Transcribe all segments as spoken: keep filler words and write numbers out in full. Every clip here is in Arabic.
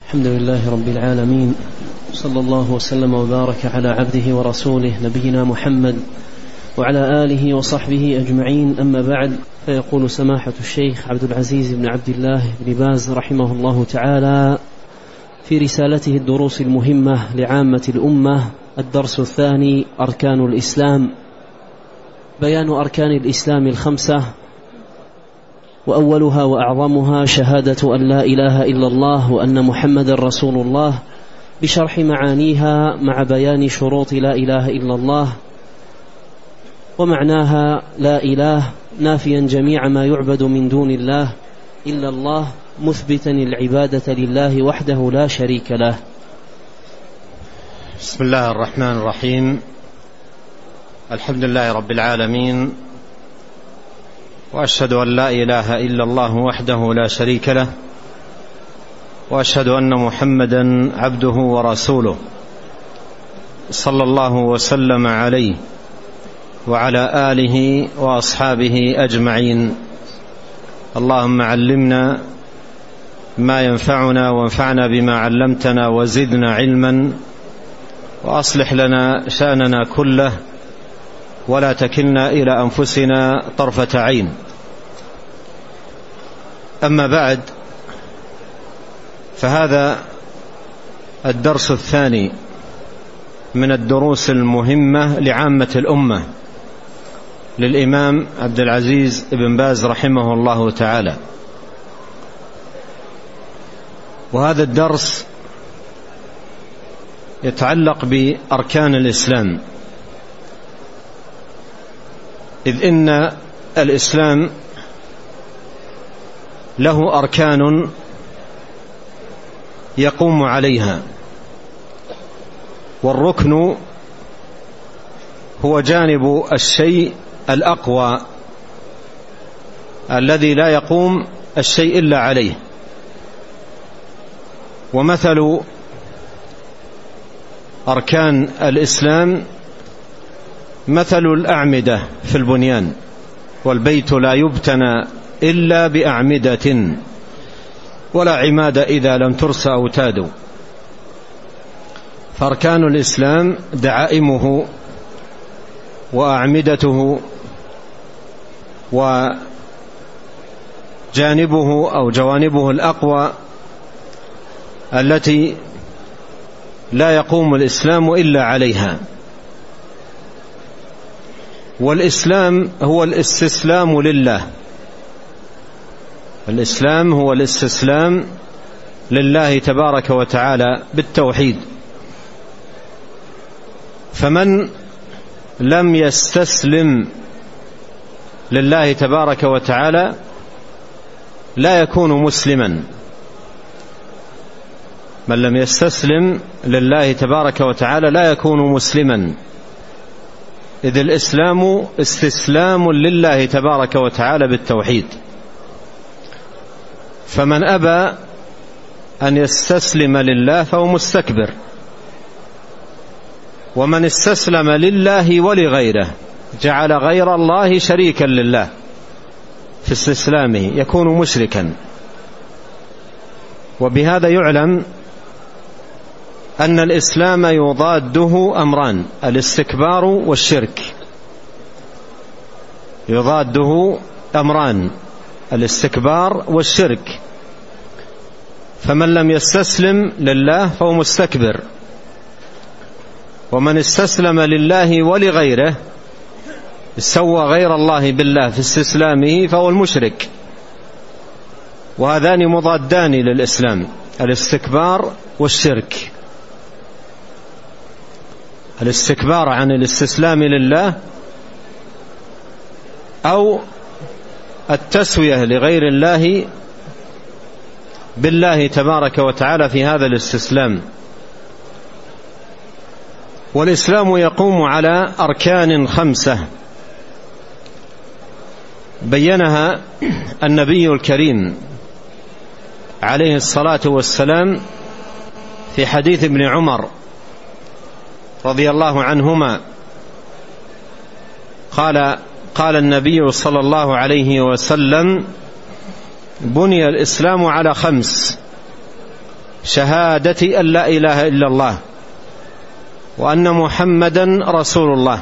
الحمد لله رب العالمين، صلى الله وسلم وبارك على عبده ورسوله نبينا محمد وعلى آله وصحبه أجمعين. أما بعد، فيقول سماحة الشيخ عبد العزيز بن عبد الله بن باز رحمه الله تعالى في رسالته الدروس المهمة لعامة الأمة، الدرس الثاني: أركان الإسلام. بيان أركان الإسلام الخمسة، وأولها وأعظمها شهادة أن لا إله إلا الله وأن محمد رسول الله، بشرح معانيها مع بيان شروط لا إله إلا الله. ومعناها: لا إله نافيا جميع ما يعبد من دون الله إلا الله، مثبتا العبادة لله وحده لا شريك له. بسم الله الرحمن الرحيم. الحمد لله رب العالمين، وأشهد أن لا إله إلا الله وحده لا شريك له، وأشهد أن محمدا عبده ورسوله، صلى الله وسلم عليه وعلى آله وأصحابه أجمعين. اللهم علمنا ما ينفعنا وانفعنا بما علمتنا وزدنا علما، وأصلح لنا شأننا كله ولا تكلنا إلى أنفسنا طرفة عين. أما بعد، فهذا الدرس الثاني من الدروس المهمة لعامة الأمة للإمام عبد العزيز بن باز رحمه الله تعالى. وهذا الدرس يتعلق بأركان الإسلام، إذ إن الإسلام له أركان يقوم عليها، والركن هو جانب الشيء الأقوى الذي لا يقوم الشيء إلا عليه. ومثل أركان الإسلام مثل الأعمدة في البنيان، والبيت لا يبتنى إلا بأعمدة، ولا عماد إذا لم ترس أوتاد. فأركان الإسلام دعائمه وأعمدته وجانبه أو جوانبه الأقوى التي لا يقوم الإسلام إلا عليها. والإسلام هو الاستسلام لله، الإسلام هو الاستسلام لله تبارك وتعالى بالتوحيد. فمن لم يستسلم لله تبارك وتعالى لا يكون مسلما. من لم يستسلم لله تبارك وتعالى لا يكون مسلما، إذ الإسلام استسلام لله تبارك وتعالى بالتوحيد. فمن أبى أن يستسلم لله فهو مستكبر، ومن استسلم لله ولغيره جعل غير الله شريكا لله في استسلامه يكون مشركا. وبهذا يعلم أن الإسلام يضاده أمران: الاستكبار والشرك. يضاده أمران: الاستكبار والشرك. فمن لم يستسلم لله فهو مستكبر، ومن استسلم لله ولغيره سوى غير الله بالله في استسلامه فهو المشرك. وهذان مضادان للإسلام: الاستكبار والشرك. الاستكبار عن الاستسلام لله، أو التسوية لغير الله بالله تبارك وتعالى في هذا الاستسلام. والإسلام يقوم على أركان خمسة بينها النبي الكريم عليه الصلاة والسلام في حديث ابن عمر رضي الله عنهما قال قال النبي صلى الله عليه وسلم: بني الإسلام على خمس: شهادة أن لا إله إلا الله وأن محمدا رسول الله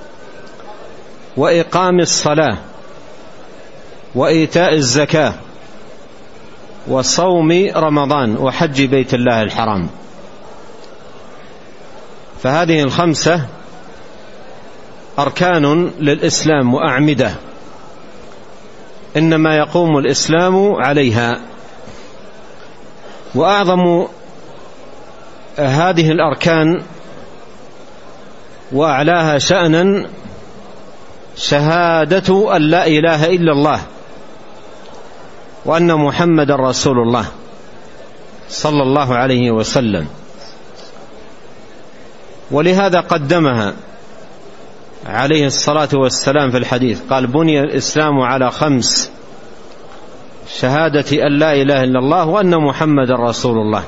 وإقام الصلاة وإيتاء الزكاة وصوم رمضان وحج بيت الله الحرام. فهذه الخمسة أركان للإسلام وأعمدة إنما يقوم الإسلام عليها. وأعظم هذه الأركان وأعلاها شأنا شهادة أن لا إله إلا الله وأن محمد رسول الله صلى الله عليه وسلم. ولهذا قدمها عليه الصلاة والسلام في الحديث، قال: بني الإسلام على خمس: شهادة أن لا إله إلا الله وأن محمد رسول الله.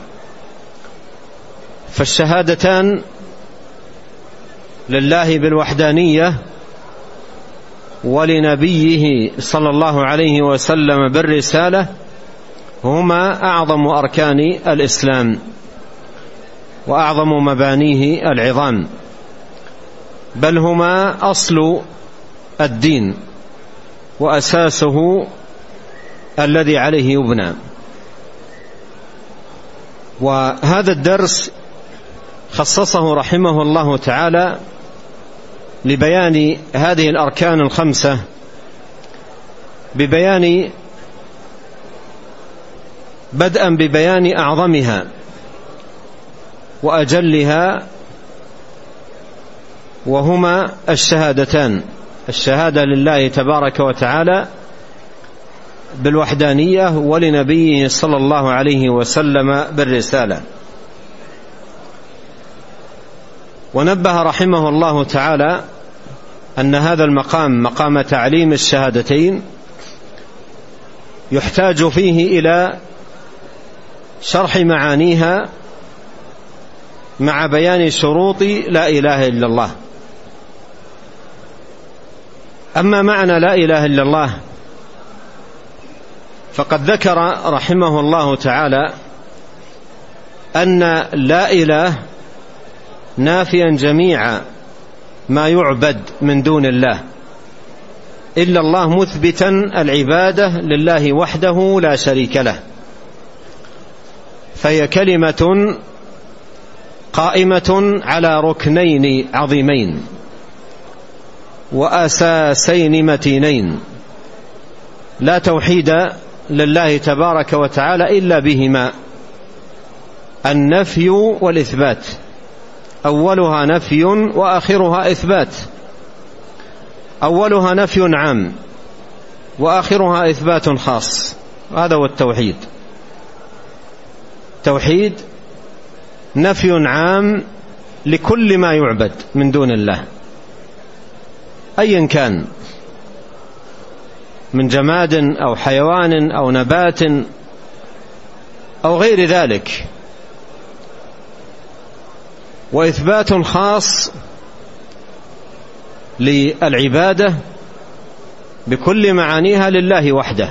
فالشهادتان لله بالوحدانية ولنبيه صلى الله عليه وسلم بالرسالة هما أعظم أركان الإسلام وأعظم مبانيه العظام، بل هما أصل الدين وأساسه الذي عليه يبنى. وهذا الدرس خصصه رحمه الله تعالى لبيان هذه الأركان الخمسة، ببيان بدءا ببيان أعظمها وأجلها، وهما الشهادتان: الشهادة لله تبارك وتعالى بالوحدانية ولنبيه صلى الله عليه وسلم بالرسالة. ونبه رحمه الله تعالى أن هذا المقام مقام تعليم الشهادتين يحتاج فيه إلى شرح معانيها مع بيان شروط لا إله إلا الله. أما معنى لا إله إلا الله فقد ذكر رحمه الله تعالى أن لا إله نافيا جميع ما يعبد من دون الله إلا الله، مثبتا العبادة لله وحده لا شريك له. فهي كلمة قائمة على ركنين عظيمين وأساسين متينين، لا توحيد لله تبارك وتعالى إلا بهما: النفي والإثبات، أولها نفي وآخرها إثبات. أولها نفي عام وآخرها إثبات خاص. هذا هو التوحيد. توحيد نفي عام لكل ما يعبد من دون الله أيا كان، من جماد أو حيوان أو نبات أو غير ذلك، وإثبات خاص للعبادة بكل معانيها لله وحده.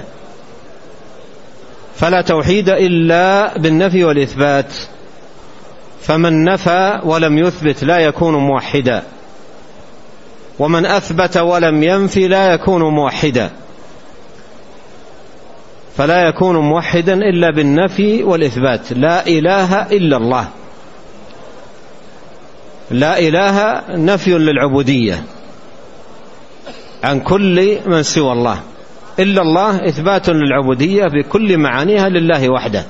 فلا توحيد إلا بالنفي والإثبات، فمن نفى ولم يثبت لا يكون موحدا، ومن أثبت ولم ينفي لا يكون موحدا. فلا يكون موحدا إلا بالنفي والإثبات. لا إله إلا الله. لا إله نفي للعبودية عن كل من سوى الله، إلا الله إثبات للعبودية بكل معانيها لله وحده،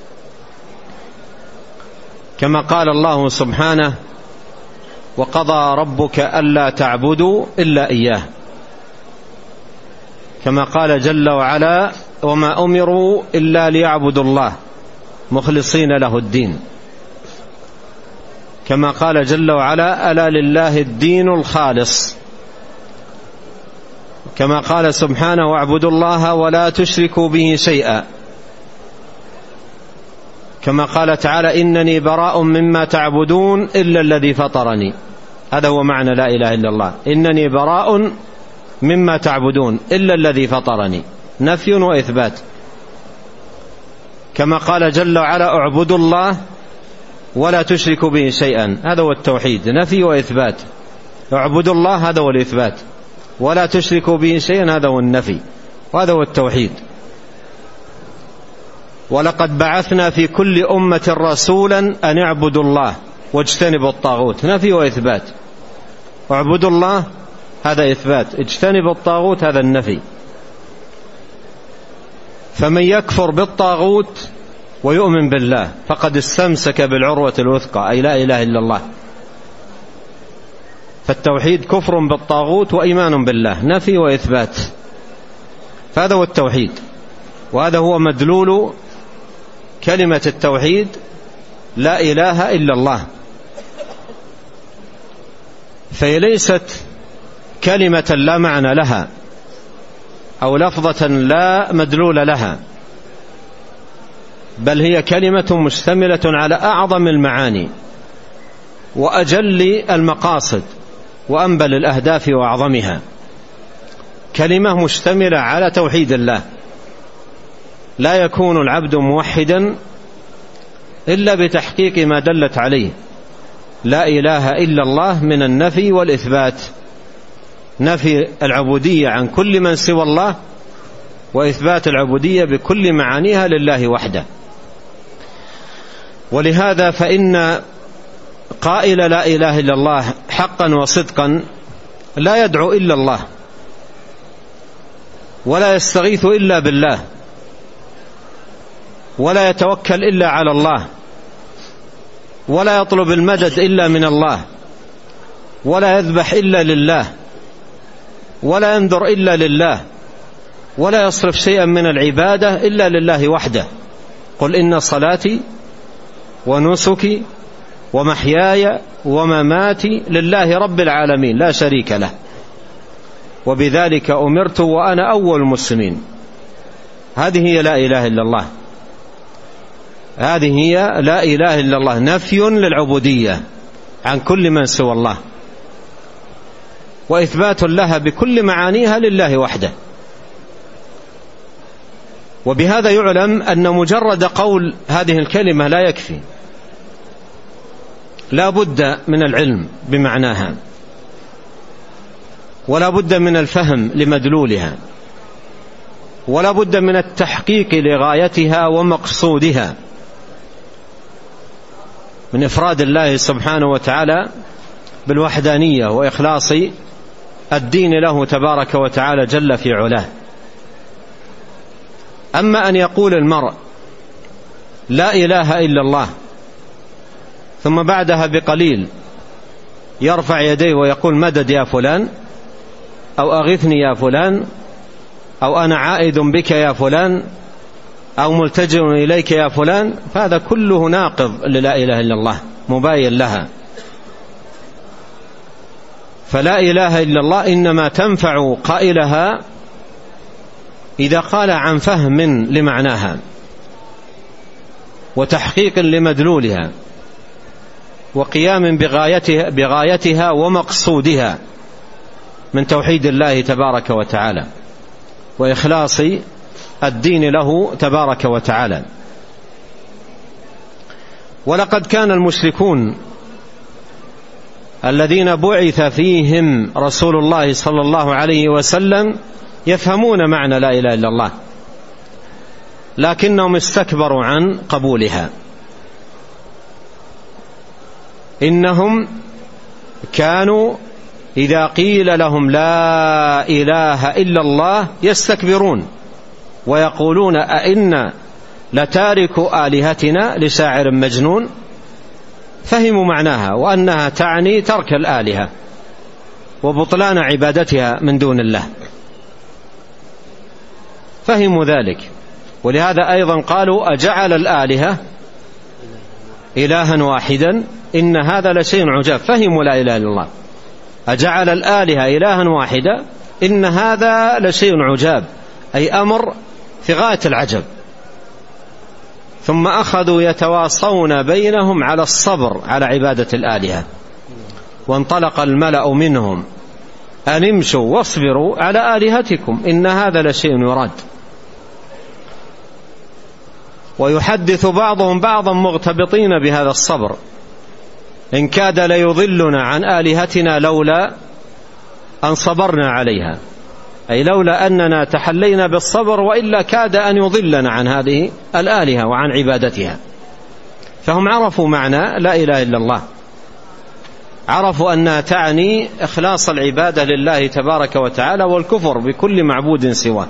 كما قال الله سبحانه: وقضى ربك ألا تعبدوا إلا إياه. كما قال جل وعلا: وما أمروا إلا ليعبدوا الله مخلصين له الدين. كما قال جل وعلا: ألا لله الدين الخالص. كما قال سبحانه: واعبدوا الله ولا تشركوا به شيئا. كما قال تعالى: إنني براء مما تعبدون إلا الذي فطرني. هذا هو معنى لا إله إلا الله: إنني براء مما تعبدون إلا الذي فطرني، نفي وإثبات. كما قال جل وعلا اعبدوا الله ولا تشركوا به شيئا. هذا هو التوحيد، نفي وإثبات. اعبدوا الله هذا هو الإثبات، ولا تشركوا به شيئا هذا هو النفي، وهذا هو التوحيد. ولقد بعثنا في كل أمة رسولا أن اعبدوا الله واجتنبوا الطاغوت، نفي وإثبات. اعبدوا الله هذا إثبات، اجتنبوا الطاغوت هذا النفي. فمن يكفر بالطاغوت ويؤمن بالله فقد استمسك بالعروة الوثقى، أي لا إله إلا الله. فالتوحيد كفر بالطاغوت وإيمان بالله، نفي وإثبات. فهذا هو التوحيد، وهذا هو مدلول كلمة التوحيد، لا إله إلا الله. فهي ليست كلمة لا معنى لها أو لفظة لا مدلول لها، بل هي كلمة مشتملة على أعظم المعاني وأجل المقاصد وأنبل الأهداف وأعظمها. كلمة مشتملة على توحيد الله، لا يكون العبد موحدا إلا بتحقيق ما دلت عليه لا إله إلا الله من النفي والإثبات، نفي العبودية عن كل من سوى الله، وإثبات العبودية بكل معانيها لله وحده. ولهذا فإن قائل لا إله إلا الله حقا وصدقا لا يدعو إلا الله، ولا يستغيث إلا بالله، ولا يتوكل إلا على الله، ولا يطلب المدد إلا من الله، ولا يذبح إلا لله، ولا ينذر إلا لله، ولا يصرف شيئا من العبادة إلا لله وحده. قل إن صلاتي ونسكي ومحياي ومماتي لله رب العالمين لا شريك له، وبذلك أمرت وأنا أول المسلمين. هذه هي لا إله إلا الله، هذه هي لا إله إلا الله، نفي للعبودية عن كل من سوى الله، وإثبات لها بكل معانيها لله وحده. وبهذا يعلم أن مجرد قول هذه الكلمة لا يكفي، لا بد من العلم بمعناها، ولا بد من الفهم لمدلولها، ولا بد من التحقيق لغايتها ومقصودها من إفراد الله سبحانه وتعالى بالوحدانية وإخلاص الدين له تبارك وتعالى جل في علاه. أما أن يقول المرء لا إله إلا الله ثم بعدها بقليل يرفع يديه ويقول مدد يا فلان، أو أغثني يا فلان، أو أنا عائد بك يا فلان، أو ملتجئ إليك يا فلان، فهذا كله ناقض للا إله إلا الله، مباين لها. فلا إله إلا الله إنما تنفع قائلها إذا قال عن فهم لمعناها وتحقيق لمدلولها وقيام بغايتها, بغايتها ومقصودها من توحيد الله تبارك وتعالى وإخلاص الدين له تبارك وتعالى. ولقد كان المشركون الذين بعث فيهم رسول الله صلى الله عليه وسلم يفهمون معنى لا إله إلا الله، لكنهم استكبروا عن قبولها. إنهم كانوا إذا قيل لهم لا إله إلا الله يستكبرون ويقولون أئنا لتارك آلهتنا لشاعر مجنون. فهموا معناها وأنها تعني ترك الآلهة وبطلان عبادتها من دون الله، فهموا ذلك. ولهذا أيضا قالوا أجعل الآلهة إلها واحدا إن هذا لشيء عجاب. فهموا لا إله إلا الله، أجعل الآلهة إلها واحدا إن هذا لشيء عجاب، أي أمر في غاية العجب. ثم أخذوا يتواصون بينهم على الصبر على عبادة الآلهة، وانطلق الملأ منهم أن امشوا واصبروا على آلهتكم إن هذا لشيء يراد. ويحدث بعضهم بعضا مغتبطين بهذا الصبر: إن كاد ليضلنا عن آلهتنا لولا أن صبرنا عليها، أي لولا أننا تحلينا بالصبر وإلا كاد أن يضلنا عن هذه الآلهة وعن عبادتها. فهم عرفوا معنى لا إله إلا الله، عرفوا أنها تعني إخلاص العبادة لله تبارك وتعالى والكفر بكل معبود سواه،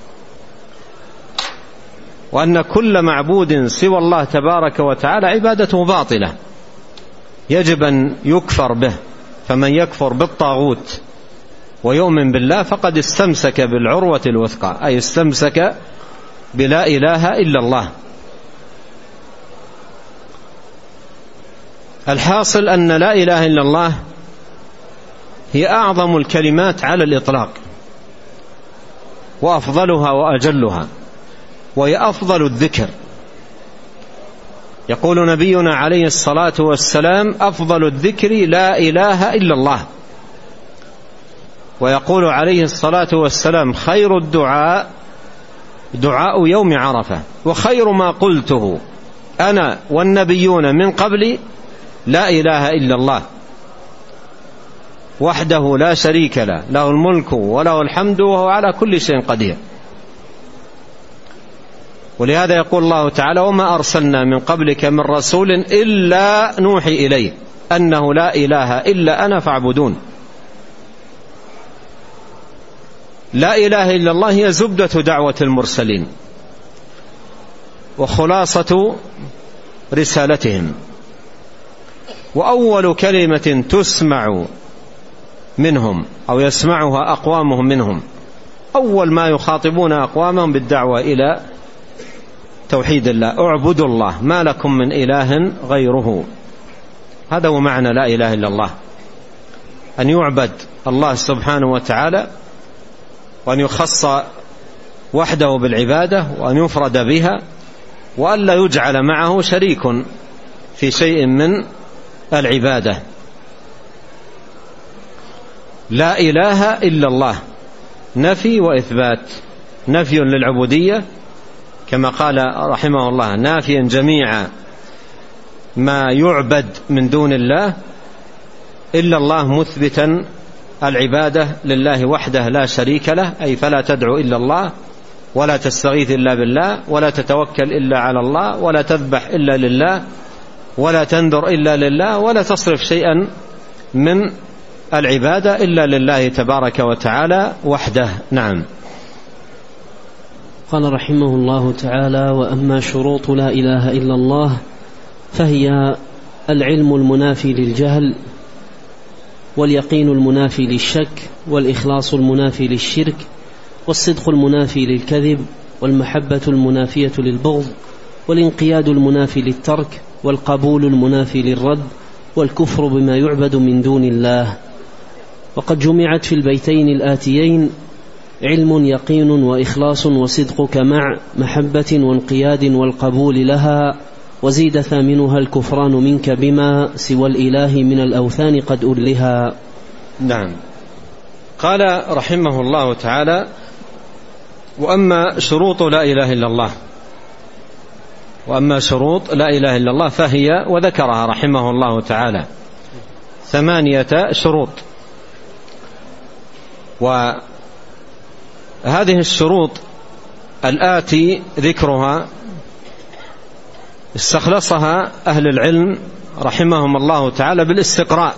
وأن كل معبود سوى الله تبارك وتعالى عبادته باطلة يجب أن يكفر به. فمن يكفر بالطاغوت ويؤمن بالله فقد استمسك بالعروة الوثقى، أي استمسك بلا إله إلا الله. الحاصل أن لا إله إلا الله هي أعظم الكلمات على الإطلاق وأفضلها وأجلها، وهي أفضل الذكر. يقول نبينا عليه الصلاة والسلام: أفضل الذكر لا إله إلا الله. ويقول عليه الصلاة والسلام: خير الدعاء دعاء يوم عرفة، وخير ما قلته أنا والنبيون من قبلي لا إله إلا الله وحده لا شريك له، له الملك وله الحمد وهو على كل شيء قدير. ولهذا يقول الله تعالى: وما أرسلنا من قبلك من رسول إلا نوحي إليه أنه لا إله إلا أنا فاعبدون. لا إله إلا الله هي زبدة دعوة المرسلين وخلاصة رسالتهم، وأول كلمة تسمع منهم أو يسمعها أقوامهم منهم، أول ما يخاطبون أقوامهم بالدعوة إلى توحيد الله: اعبدوا الله ما لكم من إله غيره. هذا هو معنى لا إله إلا الله، أن يعبد الله سبحانه وتعالى، وأن يخص وحده بالعبادة، وأن يفرد بها، وأن لا يجعل معه شريك في شيء من العبادة. لا إله إلا الله نفي وإثبات: نفي للعبودية كما قال رحمه الله: نافيا جميع ما يعبد من دون الله، إلا الله مثبتا العبادة لله وحده لا شريك له، أي فلا تدعو إلا الله، ولا تستغيث إلا بالله، ولا تتوكل إلا على الله، ولا تذبح إلا لله، ولا تنذر إلا لله، ولا تصرف شيئا من العبادة إلا لله تبارك وتعالى وحده. نعم. قال رحمه الله تعالى: وأما شروط لا إله إلا الله فهي العلم المنافي للجهل، واليقين المنافي للشك، والإخلاص المنافي للشرك، والصدق المنافي للكذب، والمحبة المنافية للبغض، والانقياد المنافي للترك، والقبول المنافي للرد، والكفر بما يعبد من دون الله. وقد جمعت في البيتين الآتيين علم يقين وإخلاص وصدقك مع محبة وانقياد والقبول لها، وزيد ثامنها الكفران منك بما سوى الإله من الأوثان قد ألها. نعم. قال رحمه الله تعالى: وأما شروط لا إله إلا الله وأما شروط لا إله إلا الله فهي، وذكرها رحمه الله تعالى، ثمانية شروط. وهذه الشروط الآتي ذكرها استخلصها أهل العلم رحمهم الله تعالى بالاستقراء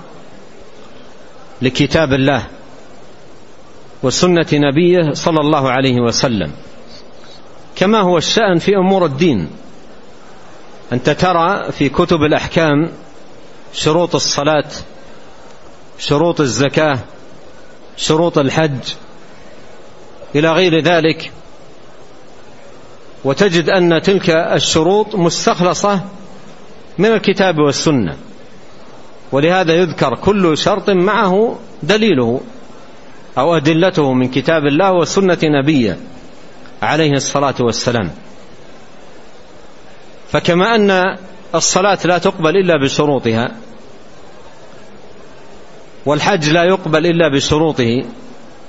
لكتاب الله وسنة نبيه صلى الله عليه وسلم، كما هو الشأن في أمور الدين. أنت ترى في كتب الأحكام شروط الصلاة، شروط الزكاة، شروط الحج إلى غير ذلك، وتجد أن تلك الشروط مستخلصة من الكتاب والسنة، ولهذا يذكر كل شرط معه دليله أو أدلته من كتاب الله وسنة نبيه عليه الصلاة والسلام. فكما أن الصلاة لا تقبل إلا بشروطها، والحج لا يقبل إلا بشروطه،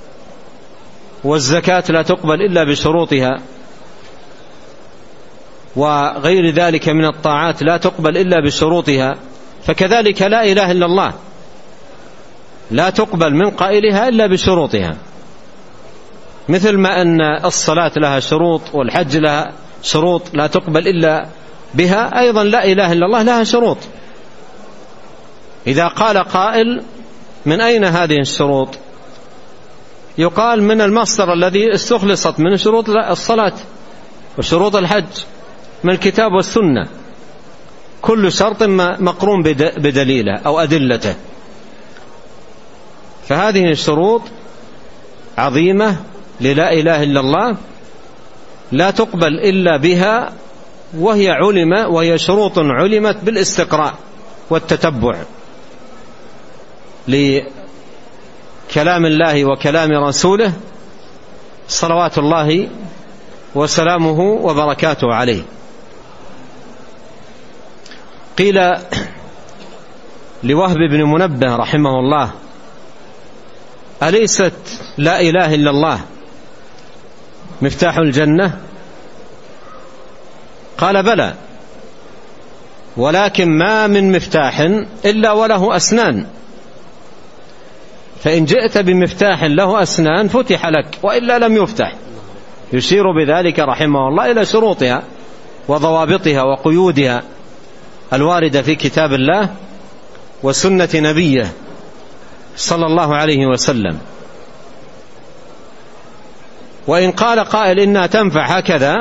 والزكاة لا تقبل إلا بشروطها، وغير ذلك من الطاعات لا تقبل إلا بشروطها، فكذلك لا إله إلا الله لا تقبل من قائلها إلا بشروطها، مثل ما أن الصلاة لها شروط والحج لها شروط لا تقبل إلا بها، أيضا لا إله إلا الله لها شروط. إذا قال قائل من أين هذه الشروط؟ يقال من المصدر الذي استخلصت من شروط الصلاة وشروط الحج من الكتاب والسنة، كل شرط مقرون بدليله أو أدلته. فهذه الشروط عظيمة للا إله إلا الله لا تقبل إلا بها، وهي علم وهي شروط علمت بالاستقراء والتتبع لكلام الله وكلام رسوله صلوات الله وسلامه وبركاته عليه. قيل لوهب بن منبه رحمه الله: أليست لا إله إلا الله مفتاح الجنة؟ قال: بلى، ولكن ما من مفتاح إلا وله أسنان، فإن جئت بمفتاح له أسنان فتح لك، وإلا لم يفتح. يشير بذلك رحمه الله إلى شروطها وضوابطها وقيودها الواردة في كتاب الله وسنة نبيه صلى الله عليه وسلم. وإن قال قائل إنها تنفع هكذا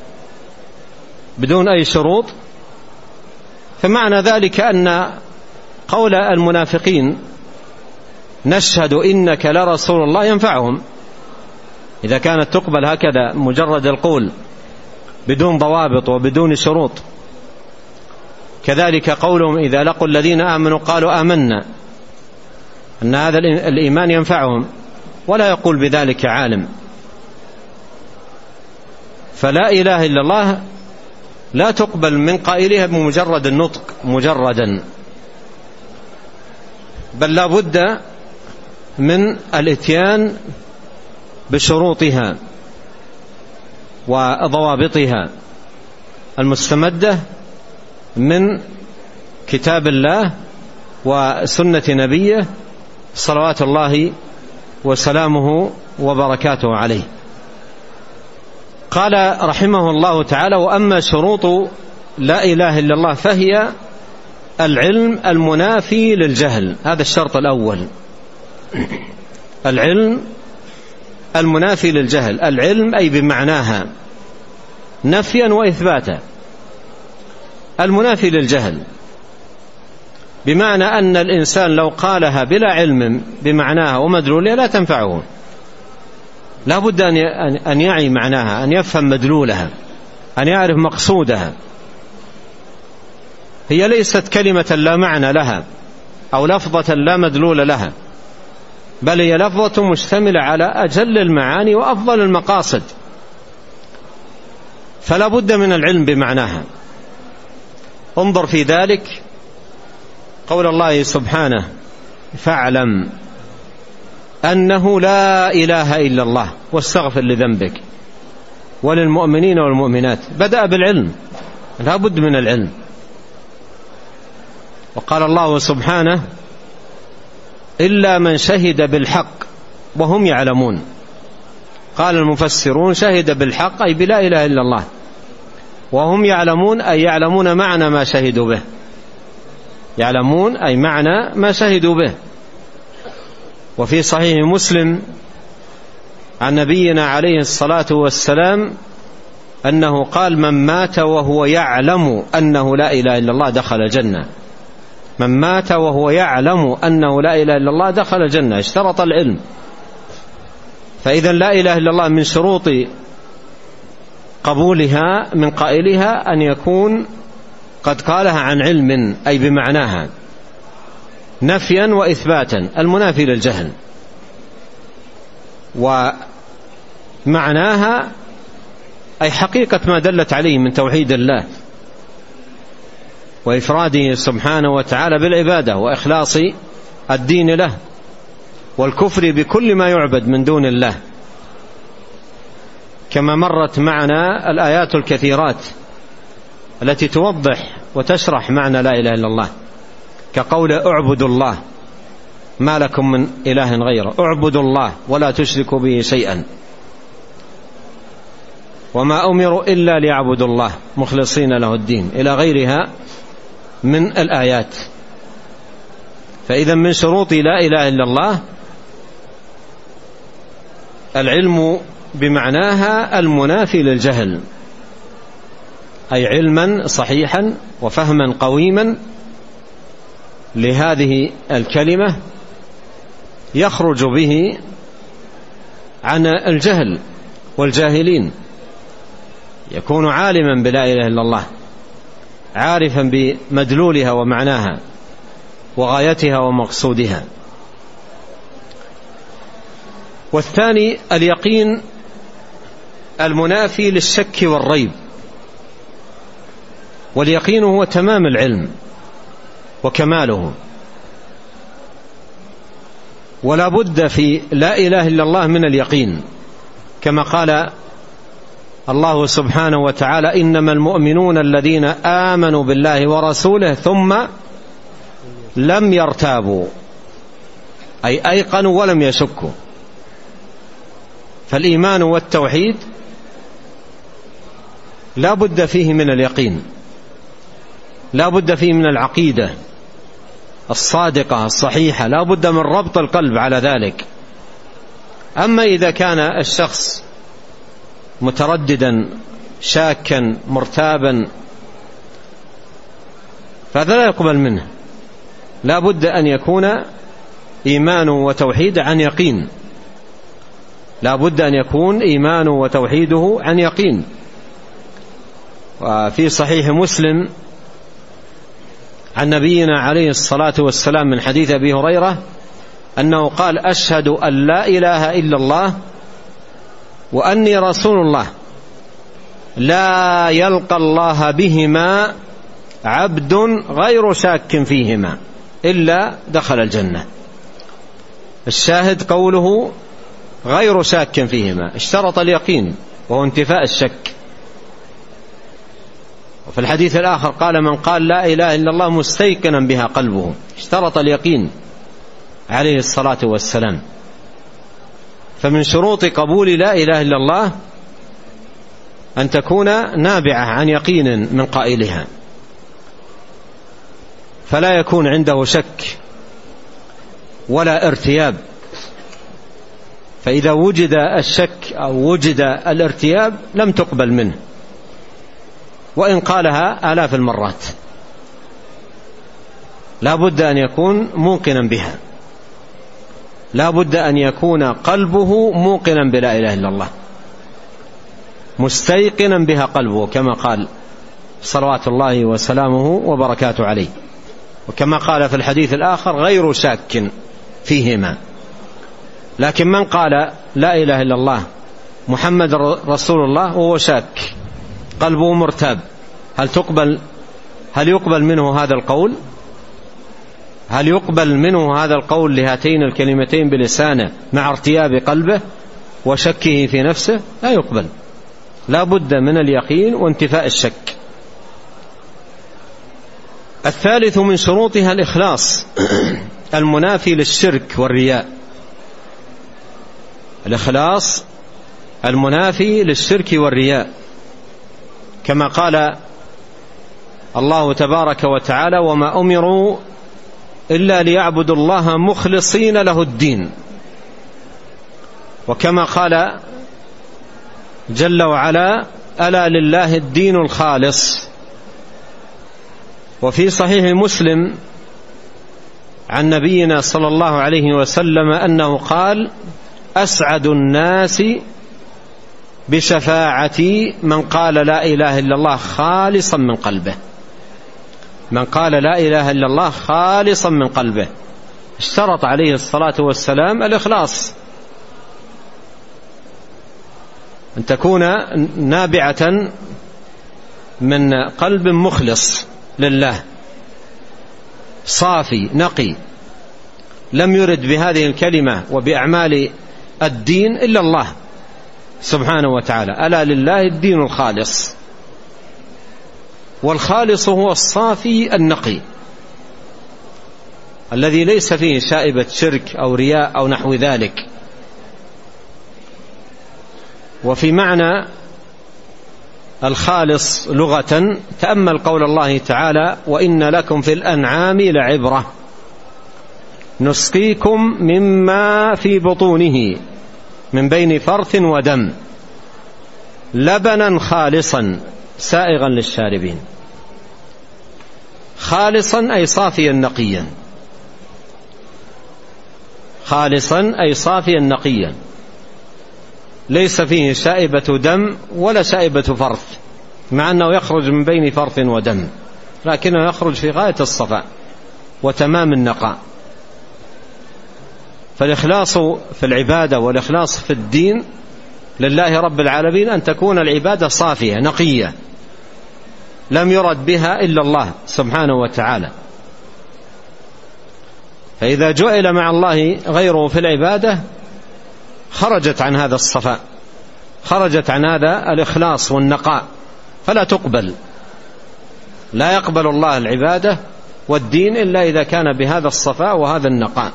بدون أي شروط، فمعنى ذلك أن قول المنافقين نشهد إنك لرسول الله ينفعهم إذا كانت تقبل هكذا مجرد القول بدون ضوابط وبدون شروط. كذلك قولهم إذا لقوا الذين آمنوا قالوا آمنا، أن هذا الإيمان ينفعهم، ولا يقول بذلك عالم. فلا إله إلا الله لا تقبل من قائلها بمجرد النطق مجردا، بل لا بد من الاتيان بشروطها وضوابطها المستمدة من كتاب الله وسنة نبيه صلوات الله وسلامه وبركاته عليه. قال رحمه الله تعالى: وأما شروط لا إله إلا الله فهي العلم المنافي للجهل. هذا الشرط الأول، العلم المنافي للجهل. العلم أي بمعناها نفيا وإثباتا. المنافي للجهل بمعنى أن الإنسان لو قالها بلا علم بمعناها ومدلولها لا تنفعه، لا بد أن يعي معناها، أن يفهم مدلولها، أن يعرف مقصودها. هي ليست كلمة لا معنى لها أو لفظة لا مدلول لها، بل هي لفظة مشتملة على أجل المعاني وأفضل المقاصد، فلا بد من العلم بمعناها. انظر في ذلك قول الله سبحانه: فاعلم أنه لا إله إلا الله واستغفر لذنبك وللمؤمنين والمؤمنات. بدأ بالعلم، لا بد من العلم. وقال الله سبحانه: إلا من شهد بالحق وهم يعلمون. قال المفسرون: شهد بالحق أي بلا إله إلا الله، وهم يعلمون أي يعلمون معنى ما شهدوا به، يعلمون أي معنى ما شهدوا به. وفي صحيح مسلم عن نبينا عليه الصلاة والسلام أنه قال: من مات وهو يعلم أنه لا إله إلا الله دخل الجنة. من مات وهو يعلم أنه لا إله إلا الله دخل الجنة. اشترط العلم. فإذا لا إله إلا الله من شروط قبولها من قائلها أن يكون قد قالها عن علم أي بمعناها نفيا وإثباتا، المنافي للجهل. ومعناها أي حقيقة ما دلت عليه من توحيد الله وإفراده سبحانه وتعالى بالعبادة وإخلاص الدين له والكفر بكل ما يعبد من دون الله، كما مرت معنا الآيات الكثيرات التي توضح وتشرح معنى لا إله إلا الله، كقول اعبدوا الله ما لكم من إله غيره، اعبدوا الله ولا تشركوا به شيئا، وما أمروا إلا ليعبدوا الله مخلصين له الدين، إلى غيرها من الآيات. فإذا من شروط لا إله إلا الله العلم بمعناها المنافي للجهل، أي علما صحيحا وفهما قويما لهذه الكلمة يخرج به عن الجهل والجاهلين، يكون عالما بلا إله إلا الله، عارفا بمدلولها ومعناها وغايتها ومقصودها. والثاني اليقين المنافي للشك والريب، واليقين هو تمام العلم وكماله، ولا بد في لا إله إلا الله من اليقين، كما قال الله سبحانه وتعالى إنما المؤمنون الذين آمنوا بالله ورسوله ثم لم يرتابوا، أي أيقنوا ولم يشكوا. فالإيمان والتوحيد لا بد فيه من اليقين، لا بد فيه من العقيدة الصادقة الصحيحة، لا بد من ربط القلب على ذلك. أما إذا كان الشخص مترددا شاكا مرتابا فهذا لا يقبل منه، لا بد أن يكون إيمانه وتوحيده عن يقين، لا بد أن يكون إيمانه وتوحيده عن يقين. وفي صحيح مسلم عن نبينا عليه الصلاة والسلام من حديث أبي هريرة أنه قال أشهد أن لا إله إلا الله وأني رسول الله لا يلقى الله بهما عبد غير شاك فيهما إلا دخل الجنة. الشاهد قوله غير شاك فيهما، اشترط اليقين وهو انتفاء الشك. وفي الحديث الآخر قال من قال لا إله إلا الله مستيقنا بها قلبه، اشترط اليقين عليه الصلاة والسلام. فمن شروط قبول لا إله إلا الله أن تكون نابعة عن يقين من قائلها، فلا يكون عنده شك ولا ارتياب، فإذا وجد الشك أو وجد الارتياب لم تقبل منه وإن قالها آلاف المرات. لا بد أن يكون موقنا بها، لا بد أن يكون قلبه موقنا بلا إله إلا الله، مستيقنا بها قلبه، كما قال صلوات الله وسلامه وبركاته عليه، وكما قال في الحديث الآخر غير شاك فيهما. لكن من قال لا إله إلا الله محمد رسول الله وهو شاك قلبه مرتاب، هل تقبل هل يقبل منه هذا القول؟ هل يقبل منه هذا القول لهاتين الكلمتين بلسانه مع ارتياب قلبه وشكه في نفسه؟ لا يقبل، لا بد من اليقين وانتفاء الشك. الثالث من شروطها الإخلاص المنافي للشرك والرياء، الإخلاص المنافي للشرك والرياء، كما قال الله تبارك وتعالى وما أمروا إلا ليعبدوا الله مخلصين له الدين، وكما قال جل وعلا ألا لله الدين الخالص. وفي صحيح مسلم عن نبينا صلى الله عليه وسلم أنه قال أسعد الناس بشفاعتي من قال لا إله إلا الله خالصا من قلبه، من قال لا إله إلا الله خالصا من قلبه. اشترط عليه الصلاة والسلام الإخلاص، أن تكون نابعة من قلب مخلص لله صافي نقي، لم يرد بهذه الكلمة وبأعمال الدين إلا الله سبحانه وتعالى، ألا لله الدين الخالص. والخالص هو الصافي النقي الذي ليس فيه شائبة شرك أو رياء أو نحو ذلك. وفي معنى الخالص لغة تأمل قول الله تعالى: وإن لكم في الأنعام لعبرة نسقيكم مما في بطونه من بين فرث ودم لبنا خالصا سائغا للشاربين. خالصا أي صافيا نقيا، خالصا أي صافيا نقيا، ليس فيه شائبة دم ولا شائبة فرث، مع أنه يخرج من بين فرث ودم، لكنه يخرج في غاية الصفاء وتمام النقاء. فالإخلاص في العبادة والإخلاص في الدين لله رب العالمين أن تكون العبادة صافية نقية لم يرد بها إلا الله سبحانه وتعالى. فإذا جعل مع الله غيره في العبادة خرجت عن هذا الصفاء، خرجت عن هذا الإخلاص والنقاء، فلا تقبل. لا يقبل الله العبادة والدين إلا إذا كان بهذا الصفاء وهذا النقاء.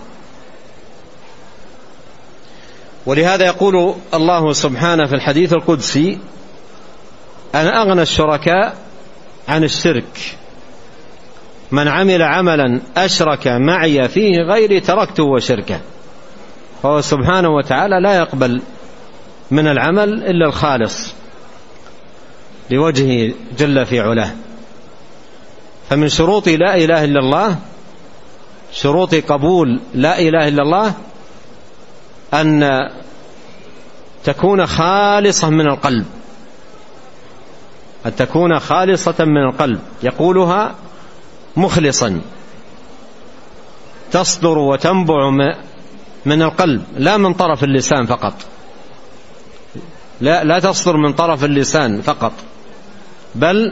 ولهذا يقول الله سبحانه في الحديث القدسي: أنا أغنى الشركاء عن الشرك، من عمل عملا أشرك معي فيه غيري تركته وشركه. فهو سبحانه وتعالى لا يقبل من العمل إلا الخالص لوجهه جل في علاه. فمن شروط لا إله إلا الله، شروط قبول لا إله إلا الله، أن تكون خالصة من القلب، أن تكون خالصة من القلب، يقولها مخلصا، تصدر وتنبع من القلب لا من طرف اللسان فقط، لا, لا تصدر من طرف اللسان فقط، بل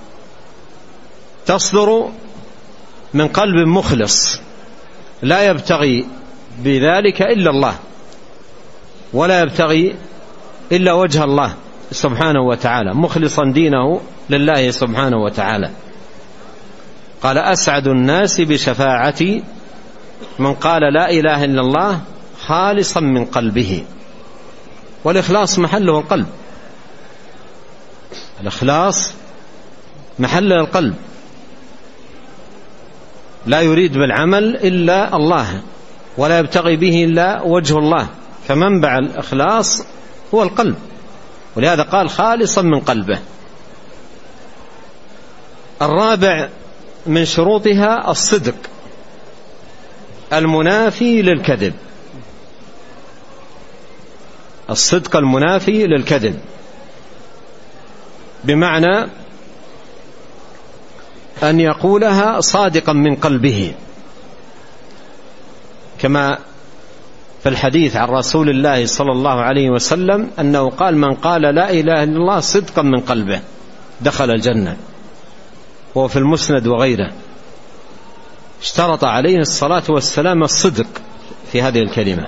تصدر من قلب مخلص لا يبتغي بذلك إلا الله، ولا يبتغي إلا وجه الله سبحانه وتعالى، مخلصا دينه لله سبحانه وتعالى. قال: أسعد الناس بشفاعتي من قال لا إله إلا الله خالصا من قلبه. والإخلاص محله القلب، الإخلاص محل القلب، لا يريد بالعمل إلا الله ولا يبتغي به إلا وجه الله، فمنبع الإخلاص هو القلب، ولهذا قال خالصا من قلبه. الرابع من شروطها الصدق المنافي للكذب، الصدق المنافي للكذب، بمعنى أن يقولها صادقا من قلبه، كما في الحديث عن رسول الله صلى الله عليه وسلم أنه قال: من قال لا إله إلا الله صدقا من قلبه دخل الجنة. وهو في المسند وغيره اشترط عليه الصلاة والسلام الصدق في هذه الكلمة.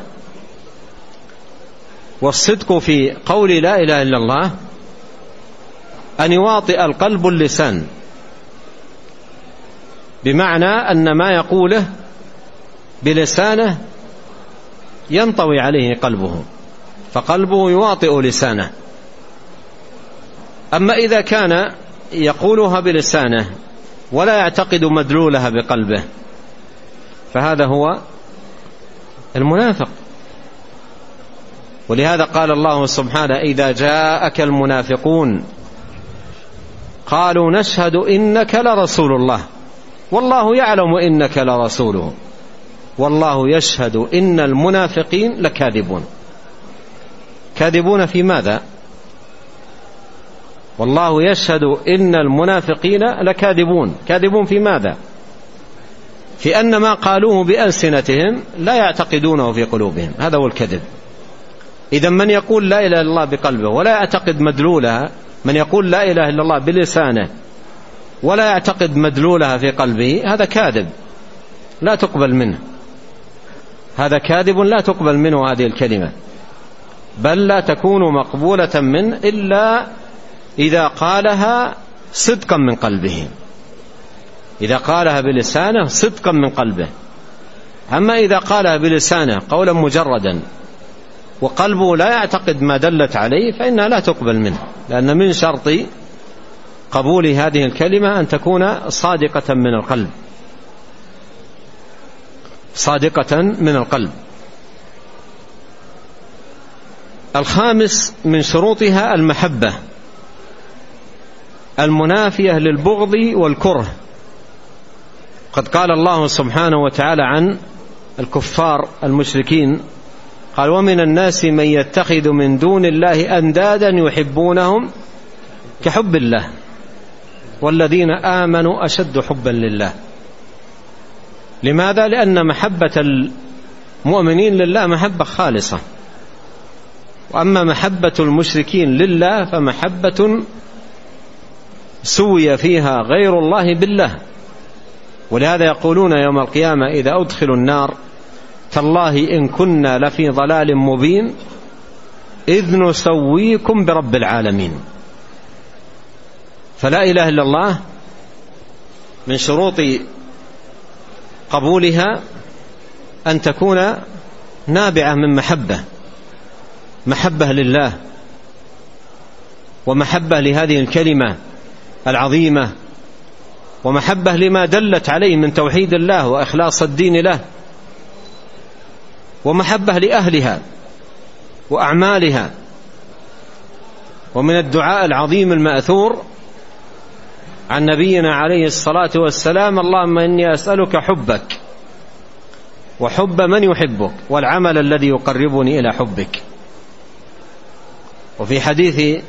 والصدق في قول لا إله إلا الله أن يواطئ القلب اللسان، بمعنى أن ما يقوله بلسانه ينطوي عليه قلبه، فقلبه يواطئ لسانه. أما إذا كان يقولها بلسانه ولا يعتقد مدلولها بقلبه فهذا هو المنافق. ولهذا قال الله سبحانه: إذا جاءك المنافقون قالوا نشهد إنك لرسول الله والله يعلم إنك لرسوله والله يشهد إن المنافقين لكاذبون. كاذبون في ماذا؟ والله يشهد إن المنافقين لكاذبون. كاذبون في ماذا؟ في أن ما قالوه بألسنتهم لا يعتقدونه في قلوبهم، هذا هو الكذب. إذا من يقول لا إله إلا الله بقلبه ولا يعتقد مدلولها، من يقول لا إله إلا الله بلسانه ولا يعتقد مدلولها في قلبه، هذا كاذب لا تقبل منه، هذا كاذب لا تقبل منه هذه الكلمة، بل لا تكون مقبولة منه إلا إذا قالها صدقا من قلبه، إذا قالها بلسانه صدقا من قلبه. أما إذا قالها بلسانه قولا مجردا وقلبه لا يعتقد ما دلت عليه فإنها لا تقبل منه، لأن من شرط قبول هذه الكلمة أن تكون صادقة من القلب، صادقة من القلب. الخامس من شروطها المحبة المنافية للبغض والكره. قد قال الله سبحانه وتعالى عن الكفار المشركين قال: ومن الناس من يتخذ من دون الله أندادا يحبونهم كحب الله والذين آمنوا أشد حبا لله. لماذا؟ لأن محبة المؤمنين لله محبة خالصة، وأما محبة المشركين لله فمحبة سوي فيها غير الله بالله. ولهذا يقولون يوم القيامة إذا أدخلوا النار: تالله إن كنا لفي ضلال مبين إذ نسويكم برب العالمين. فلا إله إلا الله من شروط قبولها أن تكون نابعة من محبة، محبة لله ومحبة لهذه الكلمة العظيمة ومحبة لما دلت عليه من توحيد الله وإخلاص الدين له، ومحبة لأهلها وأعمالها. ومن الدعاء العظيم المأثور عن نبينا عليه الصلاة والسلام: اللهم إني أسألك حبك وحب من يحبك والعمل الذي يقربني إلى حبك. وفي حديث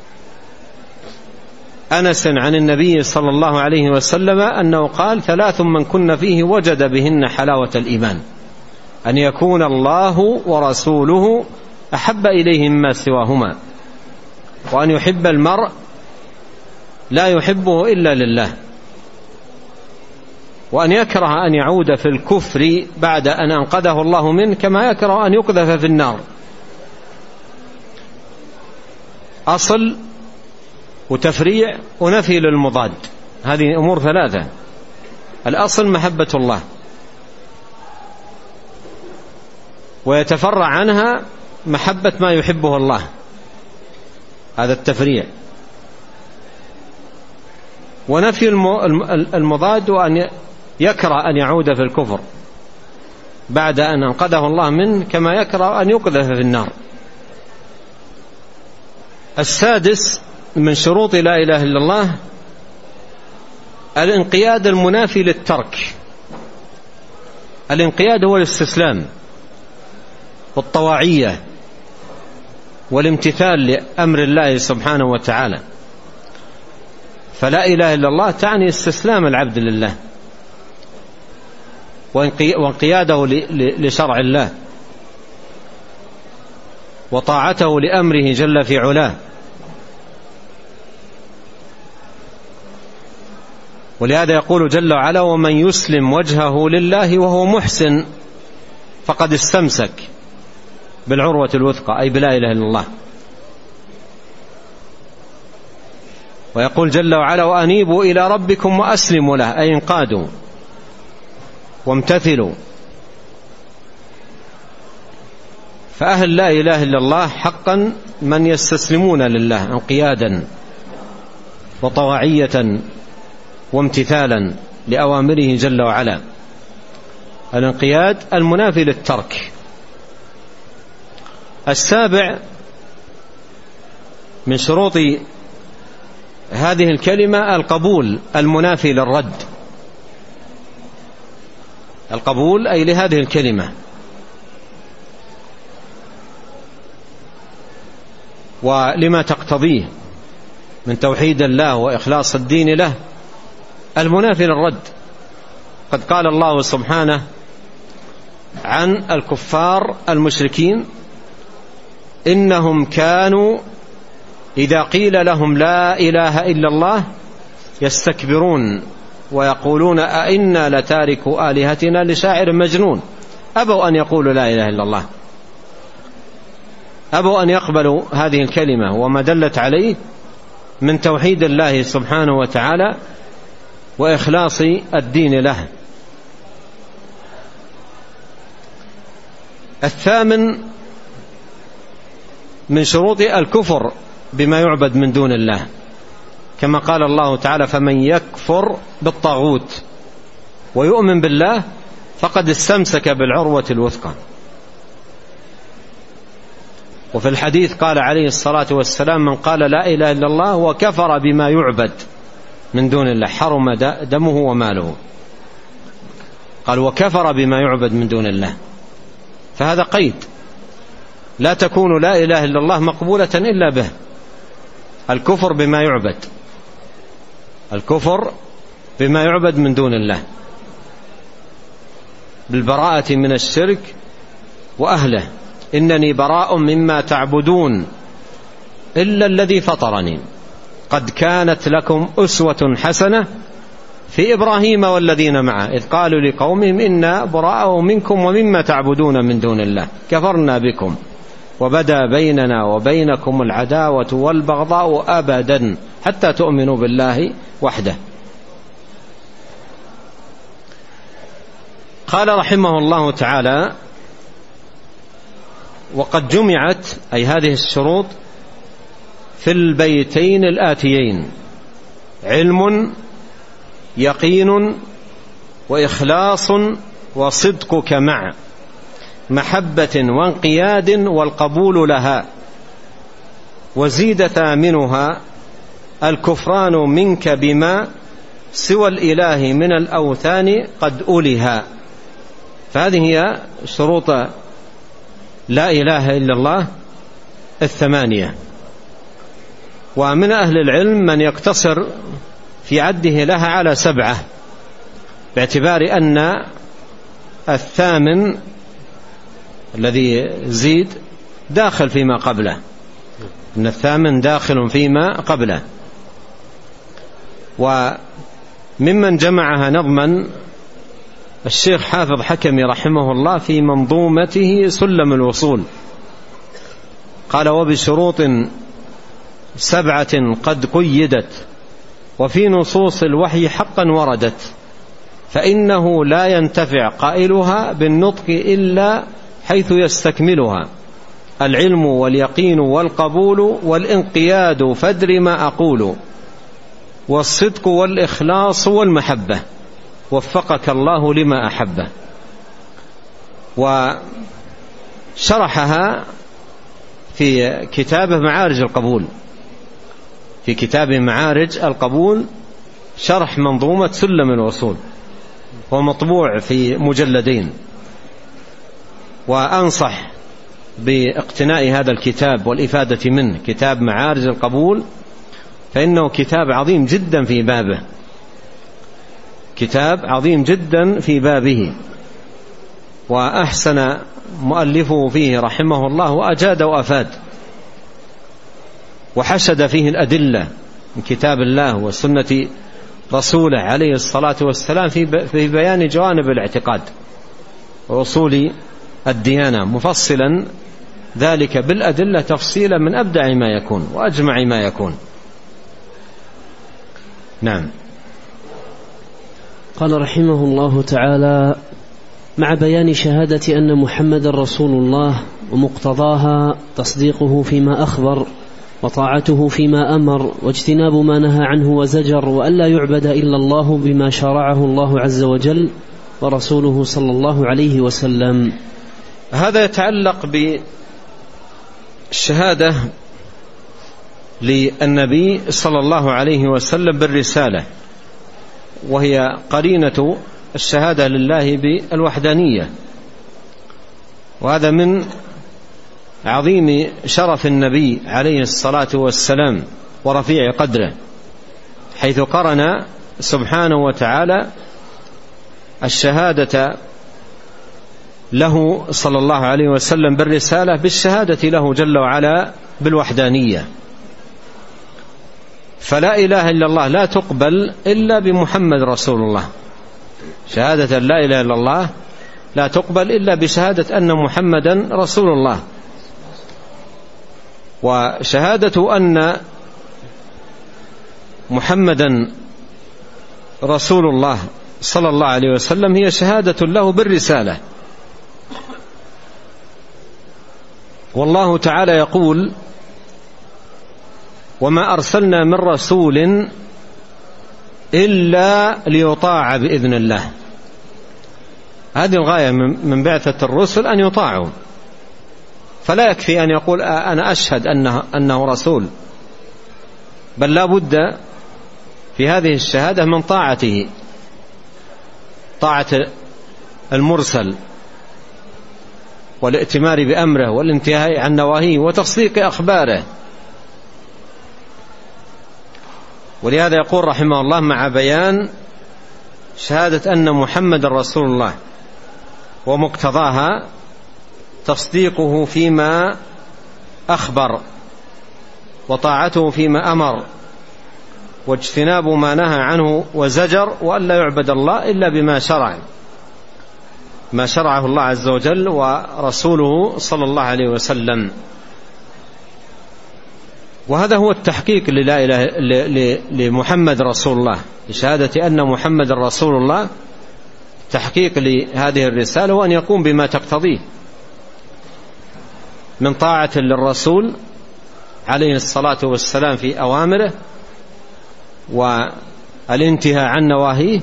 أنس عن النبي صلى الله عليه وسلم أنه قال: ثلاث من كن فيه وجد بهن حلاوة الإيمان: أن يكون الله ورسوله أحب إليه مما سواهما، وأن يحب المرء لا يحبه إلا لله، وأن يكره أن يعود في الكفر بعد أن أنقذه الله منه كما يكره أن يقذف في النار. أصل وتفريع ونفي للمضاد، هذه أمور ثلاثة. الأصل محبة الله، ويتفرع عنها محبة ما يحبه الله، هذا التفريع. ونفي المضاد وأن يكره أن يعود في الكفر بعد أن أنقذه الله منه كما يكره أن يقذف في النار. السادس من شروط لا إله إلا الله الانقياد المنافي للترك. الانقياد هو الاستسلام والطواعية والامتثال لأمر الله سبحانه وتعالى. فلا إله إلا الله تعني استسلام العبد لله وانقياده لشرع الله وطاعته لأمره جل في علاه. ولهذا يقول جل وعلا: ومن يسلم وجهه لله وهو محسن فقد استمسك بالعروة الوثقى، أي بلا إله إلا الله. ويقول جل وعلا: وأنيبوا إلى ربكم وأسلموا له، أي انقادوا وامتثلوا. فأهل لا إله إلا الله حقا من يستسلمون لله انقيادا وطواعية وامتثالا لأوامره جل وعلا. الانقياد المنافي للترك. السابع من شروط هذه الكلمة القبول المنافي للرد. القبول أي لهذه الكلمة ولما تقتضيه من توحيد الله وإخلاص الدين له، المنافي للرد. قد قال الله سبحانه عن الكفار المشركين: إنهم كانوا إذا قيل لهم لا إله إلا الله يستكبرون ويقولون أئنا لتاركوا آلهتنا لشاعر مجنون. أبوا أن يقولوا لا إله إلا الله، أبوا أن يقبلوا هذه الكلمة وما دلت عليه من توحيد الله سبحانه وتعالى وإخلاص الدين له. الثامن من شروط الكفر بما يعبد من دون الله، كما قال الله تعالى: فمن يكفر بالطاغوت ويؤمن بالله فقد استمسك بالعروة الوثقى. وفي الحديث قال عليه الصلاة والسلام: من قال لا إله إلا الله وكفر بما يعبد من دون الله حرم دمه وماله. قال: وكفر بما يعبد من دون الله، فهذا قيد، لا تكون لا إله إلا الله مقبولة إلا به. الكفر بما يعبد، الكفر بما يعبد من دون الله، بالبراءة من الشرك وأهله. إنني براء مما تعبدون إلا الذي فطرني قد كانت لكم أسوة حسنة في إبراهيم والذين معه إذ قالوا لقومهم إنا براء منكم ومما تعبدون من دون الله كفرنا بكم وبدا بيننا وبينكم العداوة والبغضاء أبدا حتى تؤمنوا بالله وحده. قال رحمه الله تعالى: وقد جمعت أي هذه الشروط في البيتين الآتيين: علم، يقين، وإخلاص، وصدقك مع محبة وانقياد والقبول لها. وزيد ثامنها: الكفران منك بما سوى الإله من الأوثان قد أولها. فهذه هي شروط لا إله إلا الله الثمانية. ومن أهل العلم من يقتصر في عده لها على سبعة، باعتبار أن الثامن الذي زيد داخل فيما قبله، أن الثامن داخل فيما قبله. وممن جمعها نظما الشيخ حافظ حكمي رحمه الله في منظومته سلم الوصول، قال: وبشروط سبعة قد قيدت وفي نصوص الوحي حقا وردت، فإنه لا ينتفع قائلها بالنطق إلا حيث يستكملها: العلم واليقين والقبول والانقياد فادر ما أقول، والصدق والإخلاص والمحبة، وفقك الله لما أحبه. وشرحها في كتابه معارج القبول، في كتاب معارج القبول شرح منظومة سلم الوصول، ومطبوع في مجلدين. وأنصح باقتناء هذا الكتاب والإفادة منه، كتاب معارج القبول، فإنه كتاب عظيم جدا في بابه، كتاب عظيم جدا في بابه، وأحسن مؤلفه فيه رحمه الله وأجاد وأفاد، وحشد فيه الأدلة من كتاب الله وسنة رسوله عليه الصلاة والسلام في بيان جوانب الاعتقاد وأصول الديانة، مفصلا ذلك بالأدلة تفصيلا من أبدع ما يكون وأجمع ما يكون. نعم. قال رحمه الله تعالى: مع بيان شهادة أن محمد رسول الله ومقتضاها تصديقه فيما أخبر وطاعته فيما أمر واجتناب ما نهى عنه وزجر، وألا يعبد إلا الله بما شرعه الله عز وجل ورسوله صلى الله عليه وسلم. هذا يتعلق بالشهادة للنبي صلى الله عليه وسلم بالرسالة، وهي قرينة الشهادة لله بالوحدانية. وهذا من عظيم شرف النبي عليه الصلاة والسلام ورفيع قدره، حيث قرن سبحانه وتعالى الشهادة له صلى الله عليه وسلم بالرسالة بالشهادة له جل وعلا بالوحدانية. فلا إله إلا الله لا تقبل إلا بمحمد رسول الله، شهادة لا إله إلا الله لا تقبل إلا بشهادة أن محمدا رسول الله. وشهادة أن محمدا رسول الله صلى الله عليه وسلم هي شهادة له بالرسالة. والله تعالى يقول: وما أرسلنا من رسول إلا ليطاع بإذن الله. هذه الغاية من بعثة الرسل أن يطاعوا، فلا يكفي أن يقول أنا أشهد أنه, أنه رسول، بل لا بد في هذه الشهادة من طاعته، طاعة المرسل والائتمار بأمره والانتهاء عن نواهيه وتصديق أخباره. ولهذا يقول رحمه الله مع بيان شهادة أن محمد رسول الله ومقتضاها تصديقه فيما أخبر، وطاعته فيما أمر، واجتناب ما نهى عنه وزجر، وأن لا يعبد الله إلا بما شرع، ما شرعه الله عز وجل ورسوله صلى الله عليه وسلم. وهذا هو التحقيق للا إله لمحمد رسول الله، لشهادة أن محمد رسول الله. تحقيق لهذه الرسالة وأن يقوم بما تقتضيه من طاعة للرسول عليه الصلاة والسلام في أوامره، والانتهاء عن نواهيه،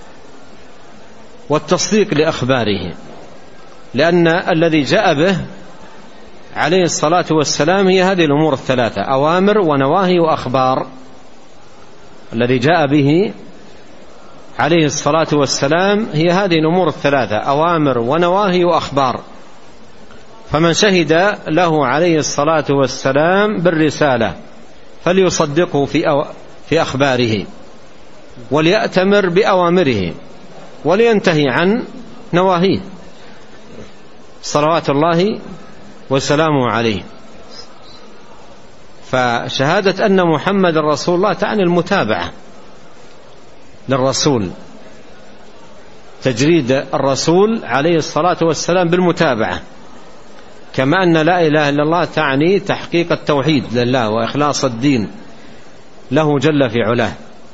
والتصديق لأخباره، لأن الذي جاء به عليه الصلاة والسلام هي هذه الأمور الثلاثة: أوامر ونواهي وأخبار. الذي جاء به عليه الصلاة والسلام هي هذه الأمور الثلاثة: أوامر ونواهي وأخبار. فمن شهد له عليه الصلاة والسلام بالرسالة فليصدقه في أو في أخباره، وليأتمر بأوامره، ولينتهي عن نواهيه صلوات الله وسلامه عليه. فشهادة أن محمد رسول الله تعني المتابعة للرسول، تجريد الرسول عليه الصلاة والسلام بالمتابعة، كما أن لا إله إلا الله تعني تحقيق التوحيد لله وإخلاص الدين له جل في علاه.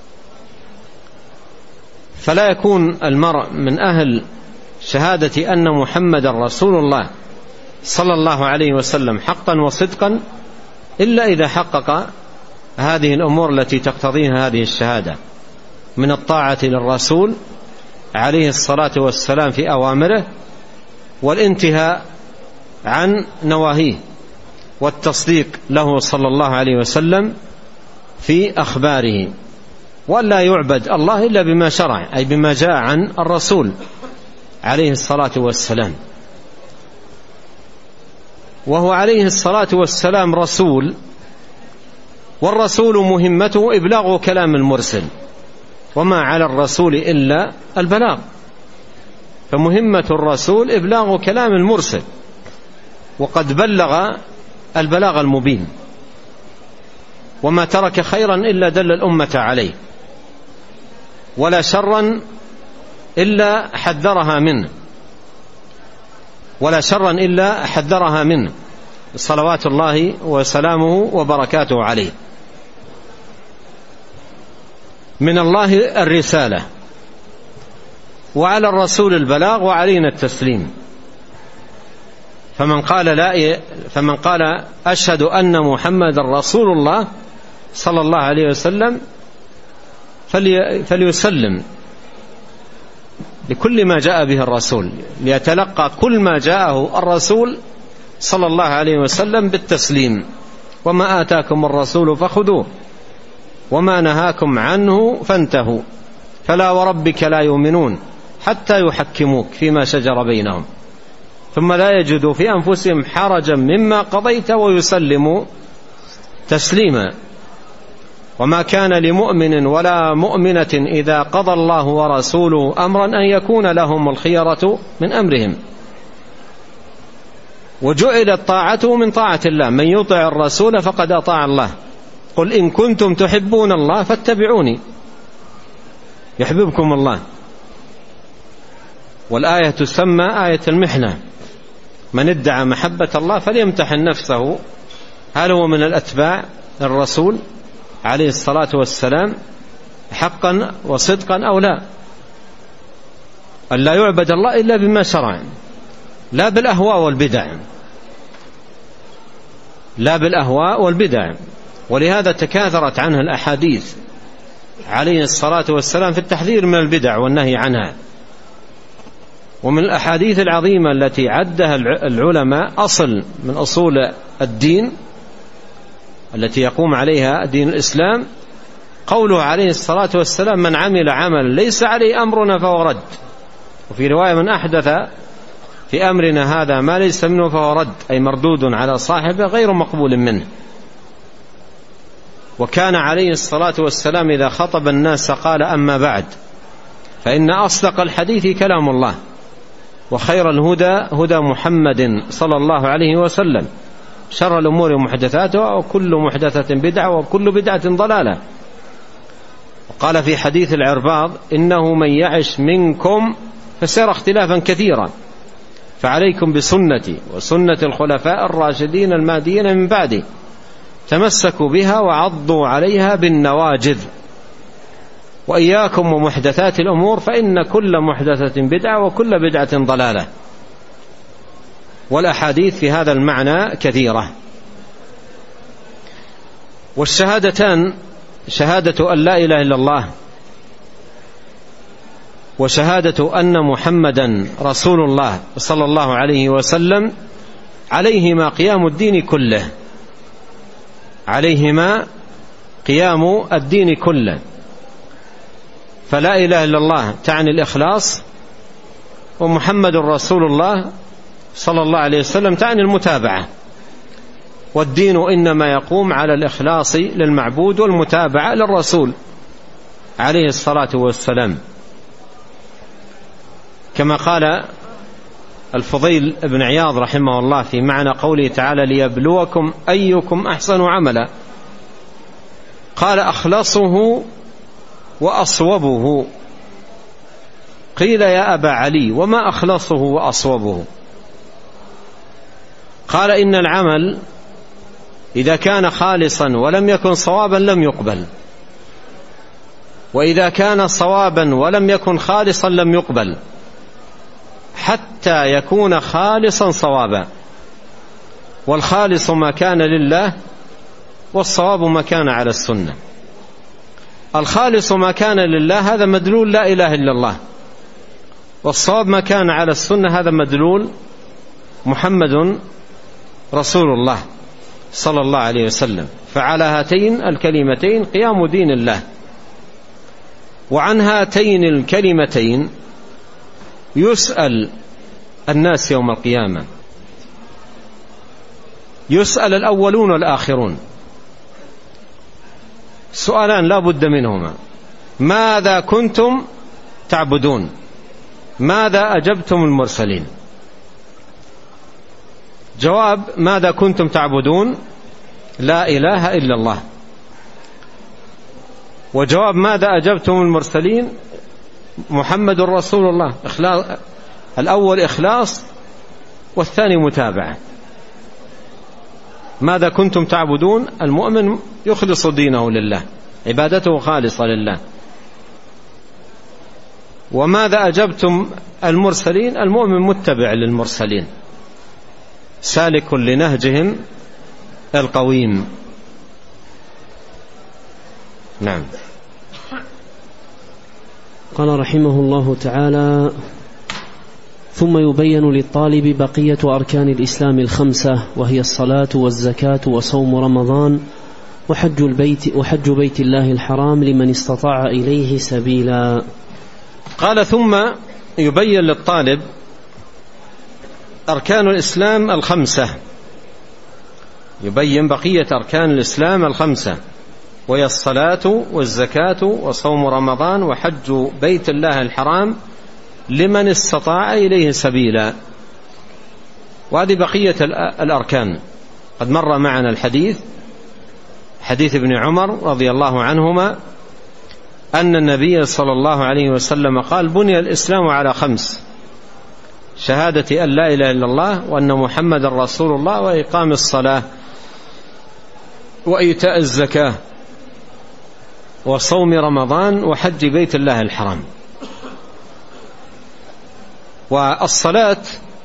فلا يكون المرء من أهل شهادة أن محمد رسول الله صلى الله عليه وسلم حقا وصدقا إلا إذا حقق هذه الأمور التي تقتضيها هذه الشهادة من الطاعة للرسول عليه الصلاة والسلام في أوامره، والانتهاء عن نواهيه، والتصديق له صلى الله عليه وسلم في أخباره، ولا يعبد الله إلا بما شرع، أي بما جاء عن الرسول عليه الصلاة والسلام. وهو عليه الصلاة والسلام رسول، والرسول مهمته إبلاغ كلام المرسل، وما على الرسول إلا البلاغ. فمهمة الرسول إبلاغ كلام المرسل، وقد بلغ البلاغ المبين، وما ترك خيرا إلا دل الأمة عليه، ولا شرا إلا حذرها منه، ولا شرا إلا حذرها منه صلوات الله وسلامه وبركاته عليه. من الله الرسالة، وعلى الرسول البلاغ، وعلينا التسليم. فمن قال لا فمن قال أشهد أن محمد رسول الله صلى الله عليه وسلم فلي فليسلم لكل ما جاء به الرسول، ليتلقى كل ما جاءه الرسول صلى الله عليه وسلم بالتسليم. وما آتاكم الرسول فخذوه وما نهاكم عنه فانتهوا فلا وربك لا يؤمنون حتى يحكموك فيما شجر بينهم ثم لا يجدوا في أنفسهم حرجا مما قضيت ويسلموا تسليما. وما كان لمؤمن ولا مؤمنة إذا قضى الله ورسوله أمرا أن يكون لهم الخيرة من أمرهم. وجعلت طاعته من طاعة الله، من يطع الرسول فقد أطاع الله. قل إن كنتم تحبون الله فاتبعوني يحببكم الله. والآية تسمى آية المحنة، من ادعى محبة الله فليمتحن نفسه هل هو من الأتباع الرسول عليه الصلاة والسلام حقا وصدقا أو لا، أن لا يعبد الله إلا بما شرع، لا بالأهواء والبدع، لا بالأهواء والبدع. ولهذا تكاثرت عنها الأحاديث عليه الصلاة والسلام في التحذير من البدع والنهي عنها. ومن الأحاديث العظيمة التي عدها العلماء أصل من أصول الدين التي يقوم عليها دين الإسلام قوله عليه الصلاة والسلام: من عمل عملا ليس عليه أمرنا فهو رد. وفي رواية: من أحدث في أمرنا هذا ما ليس منه فهو رد، أي مردود على صاحبه غير مقبول منه. وكان عليه الصلاة والسلام إذا خطب الناس قال: أما بعد، فإن أصدق الحديث كلام الله، وخير الهدى هدى محمد صلى الله عليه وسلم، شر الأمور محدثاتها، وكل محدثة بدعة، وكل بدعة ضلالة. وقال في حديث العرباض: إنه من يعش منكم فسيرى اختلافا كثيرا، فعليكم بسنتي وسنة الخلفاء الراشدين المهديين من بعدي، تمسكوا بها وعضوا عليها بالنواجذ، وإياكم ومحدثات الأمور، فإن كل محدثة بدعة وكل بدعة ضلالة. والأحاديث في هذا المعنى كثيرة. والشهادتان، شهادة أن لا إله إلا الله وشهادة أن محمدا رسول الله صلى الله عليه وسلم، عليهما قيام الدين كله، عليهما قيام الدين كله. فلا إله إلا الله تعني الإخلاص، ومحمد رسول الله صلى الله عليه وسلم تعني المتابعة. والدين إنما يقوم على الإخلاص للمعبود والمتابعة للرسول عليه الصلاة والسلام، كما قال الفضيل بن عياض رحمه الله في معنى قوله تعالى: ليبلوكم أيكم أحسن عملا. قال: أخلصه وأصوبه. قيل: يا أبا علي، وما أخلصه وأصوبه؟ قال: إن العمل إذا كان خالصا ولم يكن صوابا لم يقبل، وإذا كان صوابا ولم يكن خالصا لم يقبل، حتى يكون خالصا صوابا. والخالص ما كان لله، والصواب ما كان على السنة. الخالص ما كان لله هذا مدلول لا إله إلا الله، والصواب ما كان على السنة هذا مدلول محمد رسول الله صلى الله عليه وسلم. فعلى هاتين الكلمتين قيام دين الله. وعن هاتين الكلمتين يسأل الناس يوم القيامة، يسأل الأولون والآخرون سؤالان لا بد منهما: ماذا كنتم تعبدون؟ ماذا أجبتم المرسلين؟ جواب: ماذا كنتم تعبدون؟ لا إله إلا الله. وجواب: ماذا أجبتم المرسلين؟ محمد رسول الله. إخلاص، الأول إخلاص، والثاني متابعة. ماذا كنتم تعبدون؟ المؤمن يخلص دينه لله، عبادته خالصة لله. وماذا أجبتم المرسلين؟ المؤمن متبع للمرسلين، سالك لنهجهم القويم. نعم. قال رحمه الله تعالى: ثم يبين للطالب بقية أركان الإسلام الخمسة، وهي الصلاة والزكاة وصوم رمضان وحج البيت وحج بيت الله الحرام لمن استطاع إليه سبيلا. قال: ثم يبين للطالب أركان الإسلام الخمسة، يبين بقية أركان الإسلام الخمسة، وهي الصلاة والزكاة وصوم رمضان وحج بيت الله الحرام لمن استطاع إليه سبيلا. وهذه بقية الأركان. قد مر معنا الحديث، حديث ابن عمر رضي الله عنهما أن النبي صلى الله عليه وسلم قال: بني الإسلام على خمس: شهادة أن لا إله إلا الله، وأن محمد رسول الله، وإقام الصلاة، وإيتاء الزكاة، وصوم رمضان وحج بيت الله الحرام. والصلاة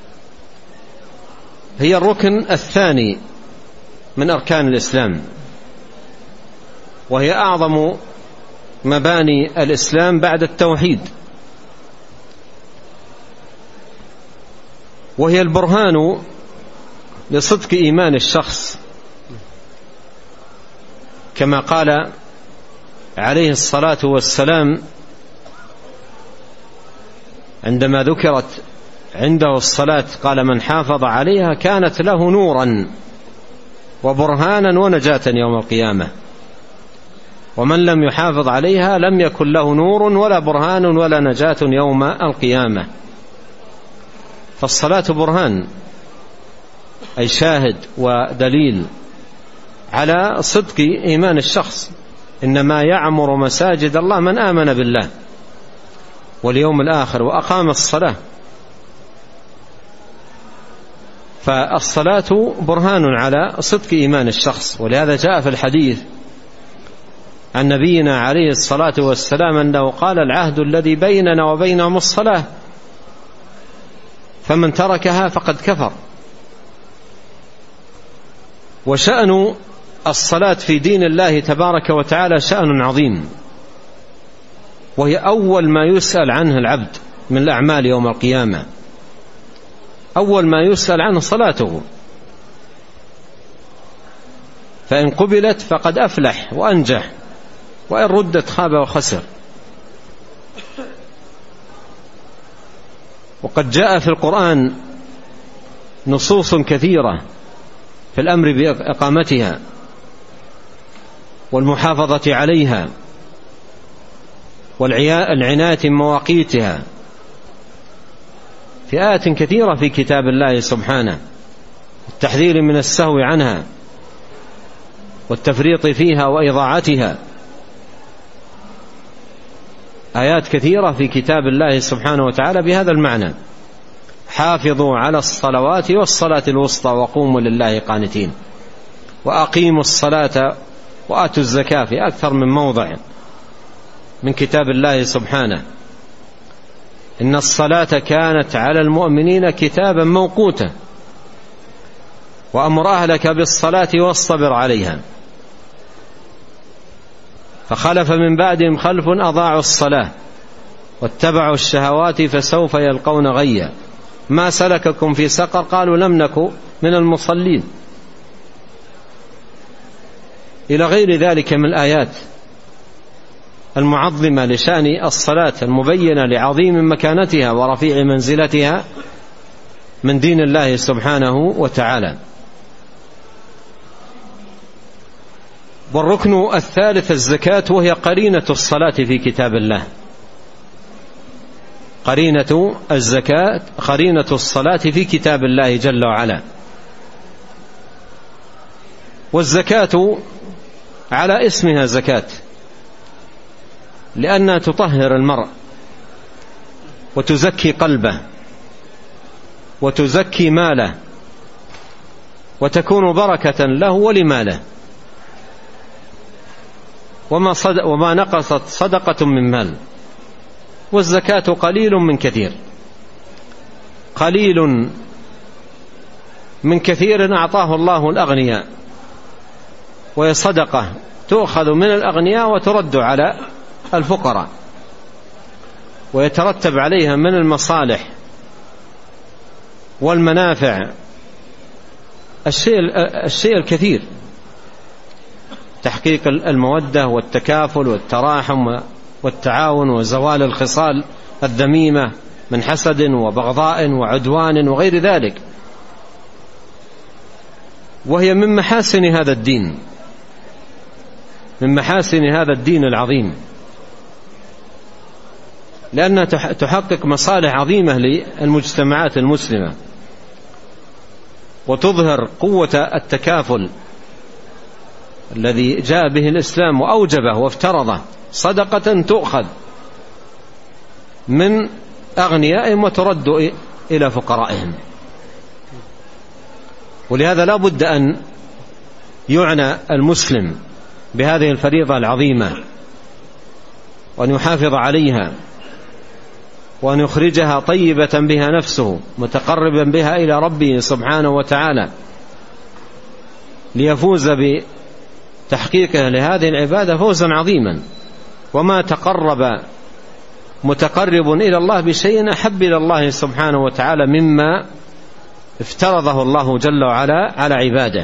هي الركن الثاني من أركان الإسلام، وهي أعظم مباني الإسلام بعد التوحيد، وهي البرهان لصدق إيمان الشخص، كما قال عليه الصلاة والسلام عندما ذكرت عنده الصلاة قال: من حافظ عليها كانت له نورا وبرهانا ونجاة يوم القيامة، ومن لم يحافظ عليها لم يكن له نور ولا برهان ولا نجاة يوم القيامة. فالصلاة برهان، أي شاهد ودليل على صدق إيمان الشخص. إنما يعمر مساجد الله من آمن بالله واليوم الآخر وأقام الصلاة. فالصلاة برهان على صدق إيمان الشخص، ولهذا جاء في الحديث عن نبينا عليه الصلاة والسلام أنه قال: العهد الذي بيننا وبينهم الصلاة، فمن تركها فقد كفر. وشأن الصلاة في دين الله تبارك وتعالى شأن عظيم، وهي أول ما يسأل عنه العبد من الأعمال يوم القيامة. أول ما يسأل عنه صلاته، فإن قبلت فقد أفلح وأنجح، وإن ردت خاب وخسر. وقد جاء في القرآن نصوص كثيرة في الأمر بإقامتها والمحافظة عليها والعناية بمواقيتها، في آيات كثيرة في كتاب الله سبحانه، التحذير من السهو عنها والتفريط فيها وإضاعتها. آيات كثيرة في كتاب الله سبحانه وتعالى بهذا المعنى: حافظوا على الصلوات والصلاة الوسطى وقوموا لله قانتين، وأقيموا الصلاة وآتوا الزكاة، في أكثر من موضع من كتاب الله سبحانه. إن الصلاة كانت على المؤمنين كتابا موقوتا، وأمر أهلك بالصلاة واصطبر عليها. فخلف من بعدهم خلف أضاعوا الصلاة واتبعوا الشهوات فسوف يلقون غيا، ما سلككم في سقر؟ قالوا لم نكن من المصلين، إلى غير ذلك من الآيات المعظمة لشأن الصلاة، المبينة لعظيم مكانتها ورفيع منزلتها من دين الله سبحانه وتعالى. والركن الثالث الزكاة، وهي قرينة الصلاة في كتاب الله. قرينة الزكاة قرينة الصلاة في كتاب الله جل وعلا. والزكاة على اسمها زكاة، لأنها تطهر المرء وتزكي قلبه وتزكي ماله، وتكون بركة له ولماله. وما, صدق وما نقصت صدقة من مال، والزكاة قليل من كثير، قليل من كثير أعطاه الله الأغنياء، وهي صدقة تؤخذ من الأغنياء وترد على الفقراء، ويترتب عليها من المصالح والمنافع الشيء, الشيء الكثير: تحقيق المودة والتكافل والتراحم والتعاون وزوال الخصال الذميمة من حسد وبغضاء وعدوان وغير ذلك. وهي من محاسن هذا الدين، من محاسن هذا الدين العظيم، لأنها تحقق مصالح عظيمة للمجتمعات المسلمة، وتظهر قوة التكافل الذي جاء به الإسلام وأوجبه وافترضه. صدقة تؤخذ من أغنيائهم وترد إلى فقرائهم. ولهذا لا بد أن يعنى المسلم بهذه الفريضة العظيمة وأن يحافظ عليها وأن يخرجها طيبة بها نفسه متقربا بها إلى ربه سبحانه وتعالى ليفوز بتحقيقها لهذه العبادة فوزا عظيما. وما تقرب متقرب إلى الله بشيء أحب إلى الله سبحانه وتعالى مما افترضه الله جل وعلا على عباده.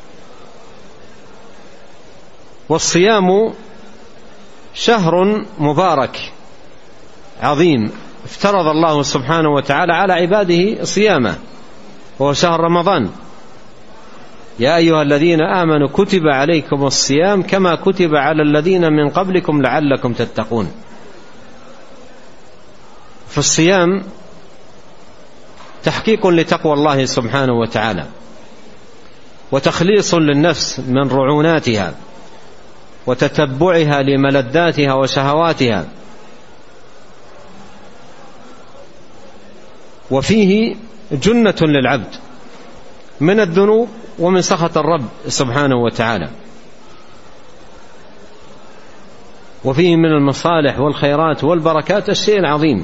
والصيام شهر مبارك عظيم افترض الله سبحانه وتعالى على عباده صيامه، وهو شهر رمضان. يا أيها الذين آمنوا كتب عليكم الصيام كما كتب على الذين من قبلكم لعلكم تتقون. فالصيام تحقيق لتقوى الله سبحانه وتعالى وتخليص للنفس من رعوناتها وتتبعها لملذاتها وشهواتها، وفيه جنة للعبد من الذنوب ومن سخط الرب سبحانه وتعالى، وفيه من المصالح والخيرات والبركات الشيء العظيم،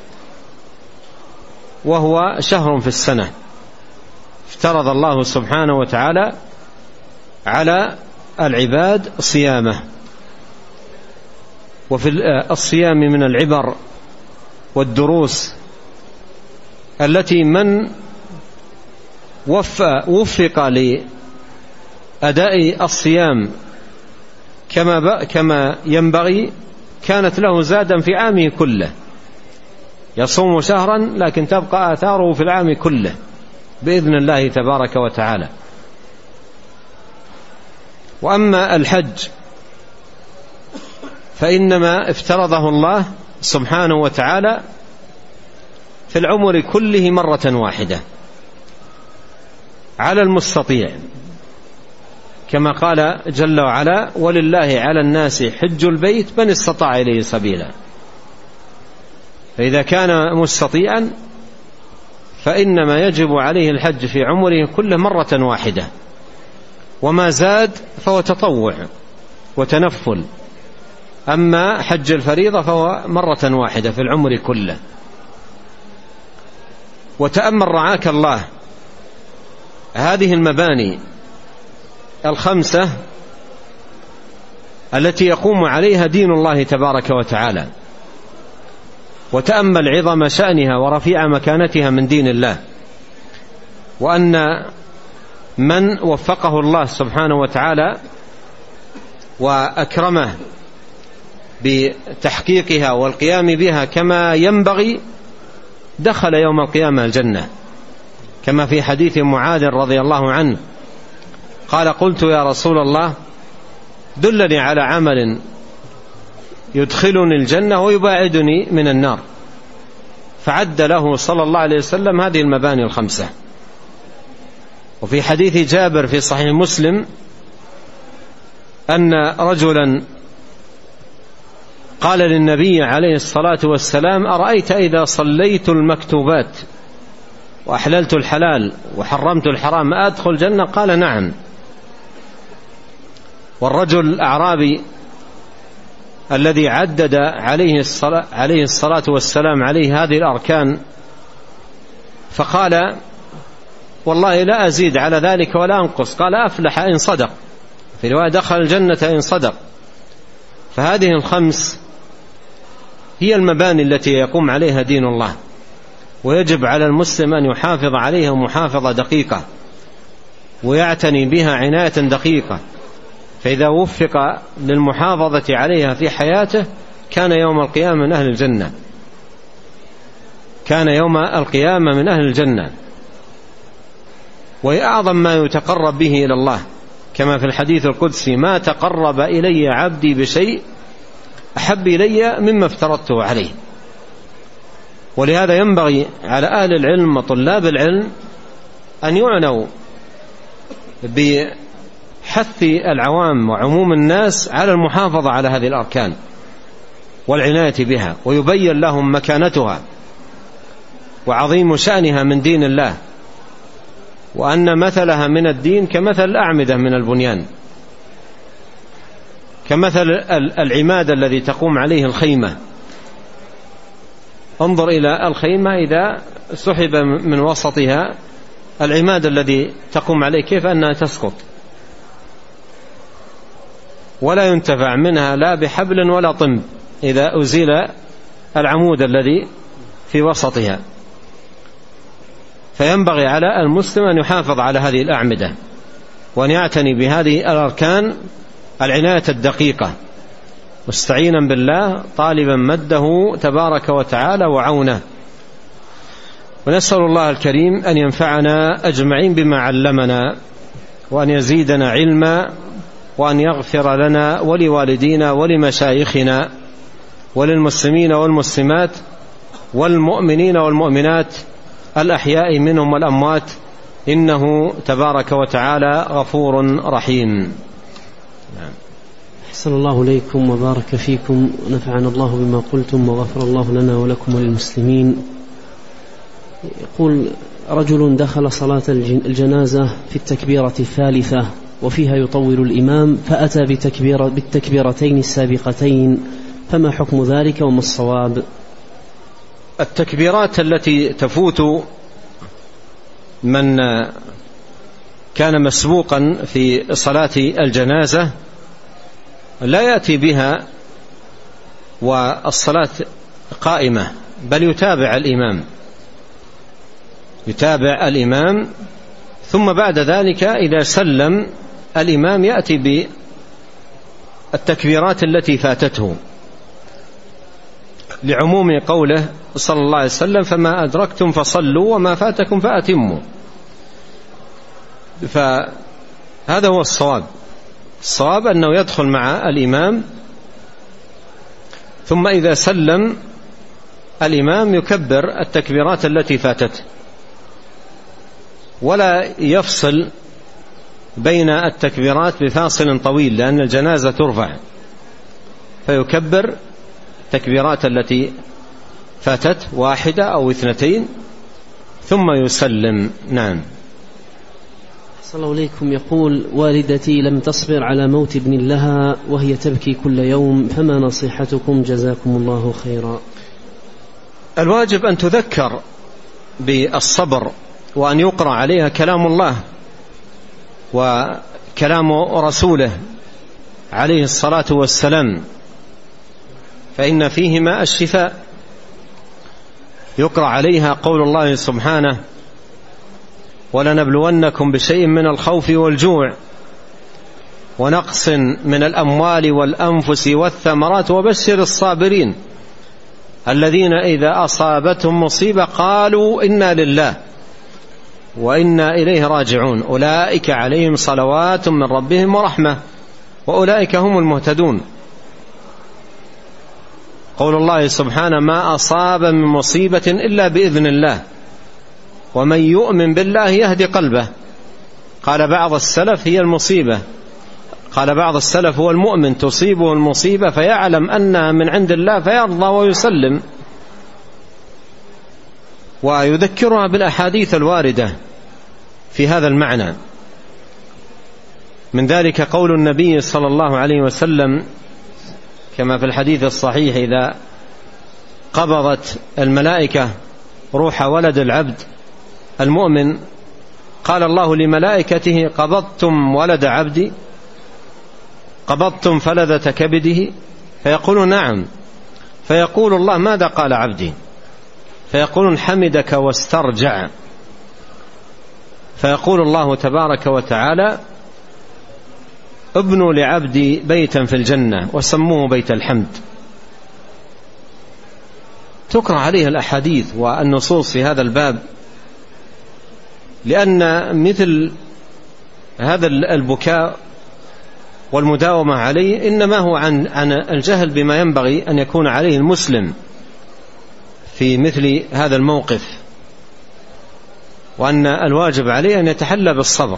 وهو شهر في السنة افترض الله سبحانه وتعالى على العباد صيامه. وفي الصيام من العبر والدروس التي من وفق لأداء الصيام كما كما ينبغي كانت له زادا في عامه كله، يصوم شهرا لكن تبقى آثاره في العام كله بإذن الله تبارك وتعالى. وأما الحج فإنما افترضه الله سبحانه وتعالى في العمر كله مرة واحدة على المستطيع، كما قال جل وعلا: ولله على الناس حج البيت من استطاع إليه سبيلا. فإذا كان مستطيعا فإنما يجب عليه الحج في عمره كله مرة واحدة، وما زاد فهو تطوع وتنفل. أما حج الفريضة فهو مرة واحدة في العمر كله. وتأمل رعاك الله هذه المباني الخمسة التي يقوم عليها دين الله تبارك وتعالى، وتأمل عظم شأنها ورفيع مكانتها من دين الله، وأن من وفقه الله سبحانه وتعالى وأكرمه بتحقيقها والقيام بها كما ينبغي دخل يوم القيامة الجنة، كما في حديث معاذ رضي الله عنه قال: قلت يا رسول الله دلني على عمل يدخلني الجنة ويباعدني من النار، فعد له صلى الله عليه وسلم هذه المباني الخمسة. وفي حديث جابر في صحيح مسلم أن رجلا قال للنبي عليه الصلاة والسلام: أرأيت إذا صليت المكتوبات وأحللت الحلال وحرمت الحرام أدخل الجنة؟ قال: نعم. والرجل الأعرابي الذي عدد عليه الصلاة, عليه الصلاة والسلام عليه هذه الأركان فقال: والله لا أزيد على ذلك ولا أنقص. قال: أفلح إن صدق، في رواية دخل الجنة إن صدق. فهذه الخمس هي المباني التي يقوم عليها دين الله، ويجب على المسلم أن يحافظ عليها محافظة دقيقة ويعتني بها عناية دقيقة، فإذا وفق للمحافظة عليها في حياته كان يوم القيامة من أهل الجنة، كان يوم القيامة من أهل الجنة. وأعظم ما يتقرب به إلى الله كما في الحديث القدسي: ما تقرب إلي عبدي بشيء أحب إلي مما افترضته عليه. ولهذا ينبغي على أهل العلم وطلاب العلم أن يعنوا بحث العوام وعموم الناس على المحافظة على هذه الأركان والعناية بها، ويبين لهم مكانتها وعظيم شأنها من دين الله، وأن مثلها من الدين كمثل الأعمدة من البنيان، كمثل العماد الذي تقوم عليه الخيمة. انظر إلى الخيمة إذا سحب من وسطها العماد الذي تقوم عليه كيف أنها تسقط ولا ينتفع منها لا بحبل ولا طنب إذا أزيل العمود الذي في وسطها. فينبغي على المسلم أن يحافظ على هذه الأعمدة وأن يعتني بهذه الأركان العناية الدقيقة، مستعينا بالله طالبا مده تبارك وتعالى وعونه. ونسأل الله الكريم أن ينفعنا أجمعين بما علمنا وأن يزيدنا علما وأن يغفر لنا ولوالدينا ولمشايخنا وللمسلمين والمسلمات والمؤمنين والمؤمنات الأحياء منهم والأموات، إنه تبارك وتعالى غفور رحيم. نعم. أحسن الله إليكم وبارك فيكم ونفعنا الله بما قلتم وغفر الله لنا ولكم وللمسلمين. يقول: رجل دخل صلاة الجنازة في التكبيرة الثالثة وفيها يطول الإمام فأتى بتكبير بالتكبيرتين السابقتين، فما حكم ذلك وما الصواب؟ التكبيرات التي تفوت من كان مسبوقا في صلاة الجنازة لا يأتي بها والصلاة قائمة، بل يتابع الإمام يتابع الإمام ثم بعد ذلك إذا سلم الإمام يأتي بالتكبيرات التي فاتته، لعموم قوله صلى الله عليه وسلم: فما أدركتم فصلوا وما فاتكم فأتموا. فهذا هو الصواب. الصواب أنه يدخل مع الإمام ثم إذا سلم الإمام يكبر التكبيرات التي فاتته ولا يفصل بين التكبيرات بفاصل طويل، لأن الجنازة ترفع، فيكبر التكبيرات التي فاتت واحدة أو اثنتين ثم يسلم. نعم. صلى الله عليكم. يقول: والدتي لم تصبر على موت ابن لها وهي تبكي كل يوم، فما نصيحتكم جزاكم الله خيرا؟ الواجب أن تذكر بالصبر وأن يقرأ عليها كلام الله وكلام رسوله عليه الصلاة والسلام، فإن فيهما الشفاء. يقرأ عليها قول الله سبحانه: ولنبلونكم بشيء من الخوف والجوع ونقص من الأموال والأنفس والثمرات وبشر الصابرين الذين إذا أصابتهم مصيبة قالوا إنا لله وإنا إليه راجعون أولئك عليهم صلوات من ربهم ورحمة وأولئك هم المهتدون. قول الله سبحانه: ما أصاب من مصيبة إلا بإذن الله ومن يؤمن بالله يهدي قلبه. قال بعض السلف هي المصيبة قال بعض السلف هو المؤمن تصيبه المصيبة فيعلم أنها من عند الله فيرضى ويسلم، ويذكرها بالأحاديث الواردة في هذا المعنى. من ذلك قول النبي صلى الله عليه وسلم كما في الحديث الصحيح: إذا قبضت الملائكة روح ولد العبد المؤمن قال الله لملائكته: قبضتم ولد عبدي؟ قبضتم فلذة كبده؟ فيقول: نعم. فيقول الله: ماذا قال عبدي؟ فيقولون: حمدك واسترجع. فيقول الله تبارك وتعالى: ابنوا لعبدي بيتا في الجنة وسموه بيت الحمد. تقرأ عليه الأحاديث والنصوص في هذا الباب، لأن مثل هذا البكاء والمداومة عليه إنما هو عن عن الجهل بما ينبغي أن يكون عليه المسلم في مثل هذا الموقف، وأن الواجب عليه أن يتحلى بالصبر.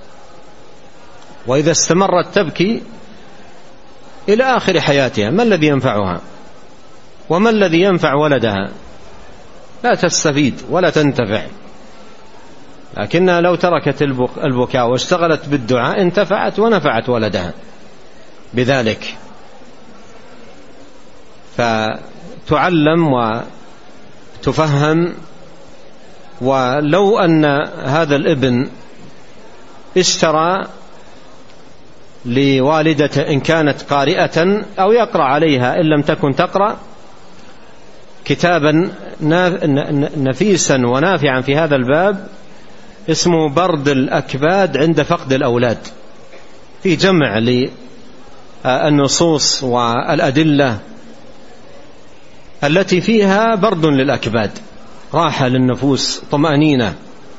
وإذا استمرت تبكي إلى آخر حياتها ما الذي ينفعها وما الذي ينفع ولدها؟ لا تستفيد ولا تنتفع. لكنها لو تركت البكاء واشتغلت بالدعاء انتفعت ونفعت ولدها بذلك. فتعلم وتفهم. ولو أن هذا الابن اشترى لوالدته إن كانت قارئة أو يقرأ عليها إن لم تكن تقرأ كتابا نفيسا ونافعا في هذا الباب اسمه برد الأكباد عند فقد الأولاد، في جمع للنصوص والأدلة التي فيها برد للأكباد، راحة للنفوس، طمأنينة.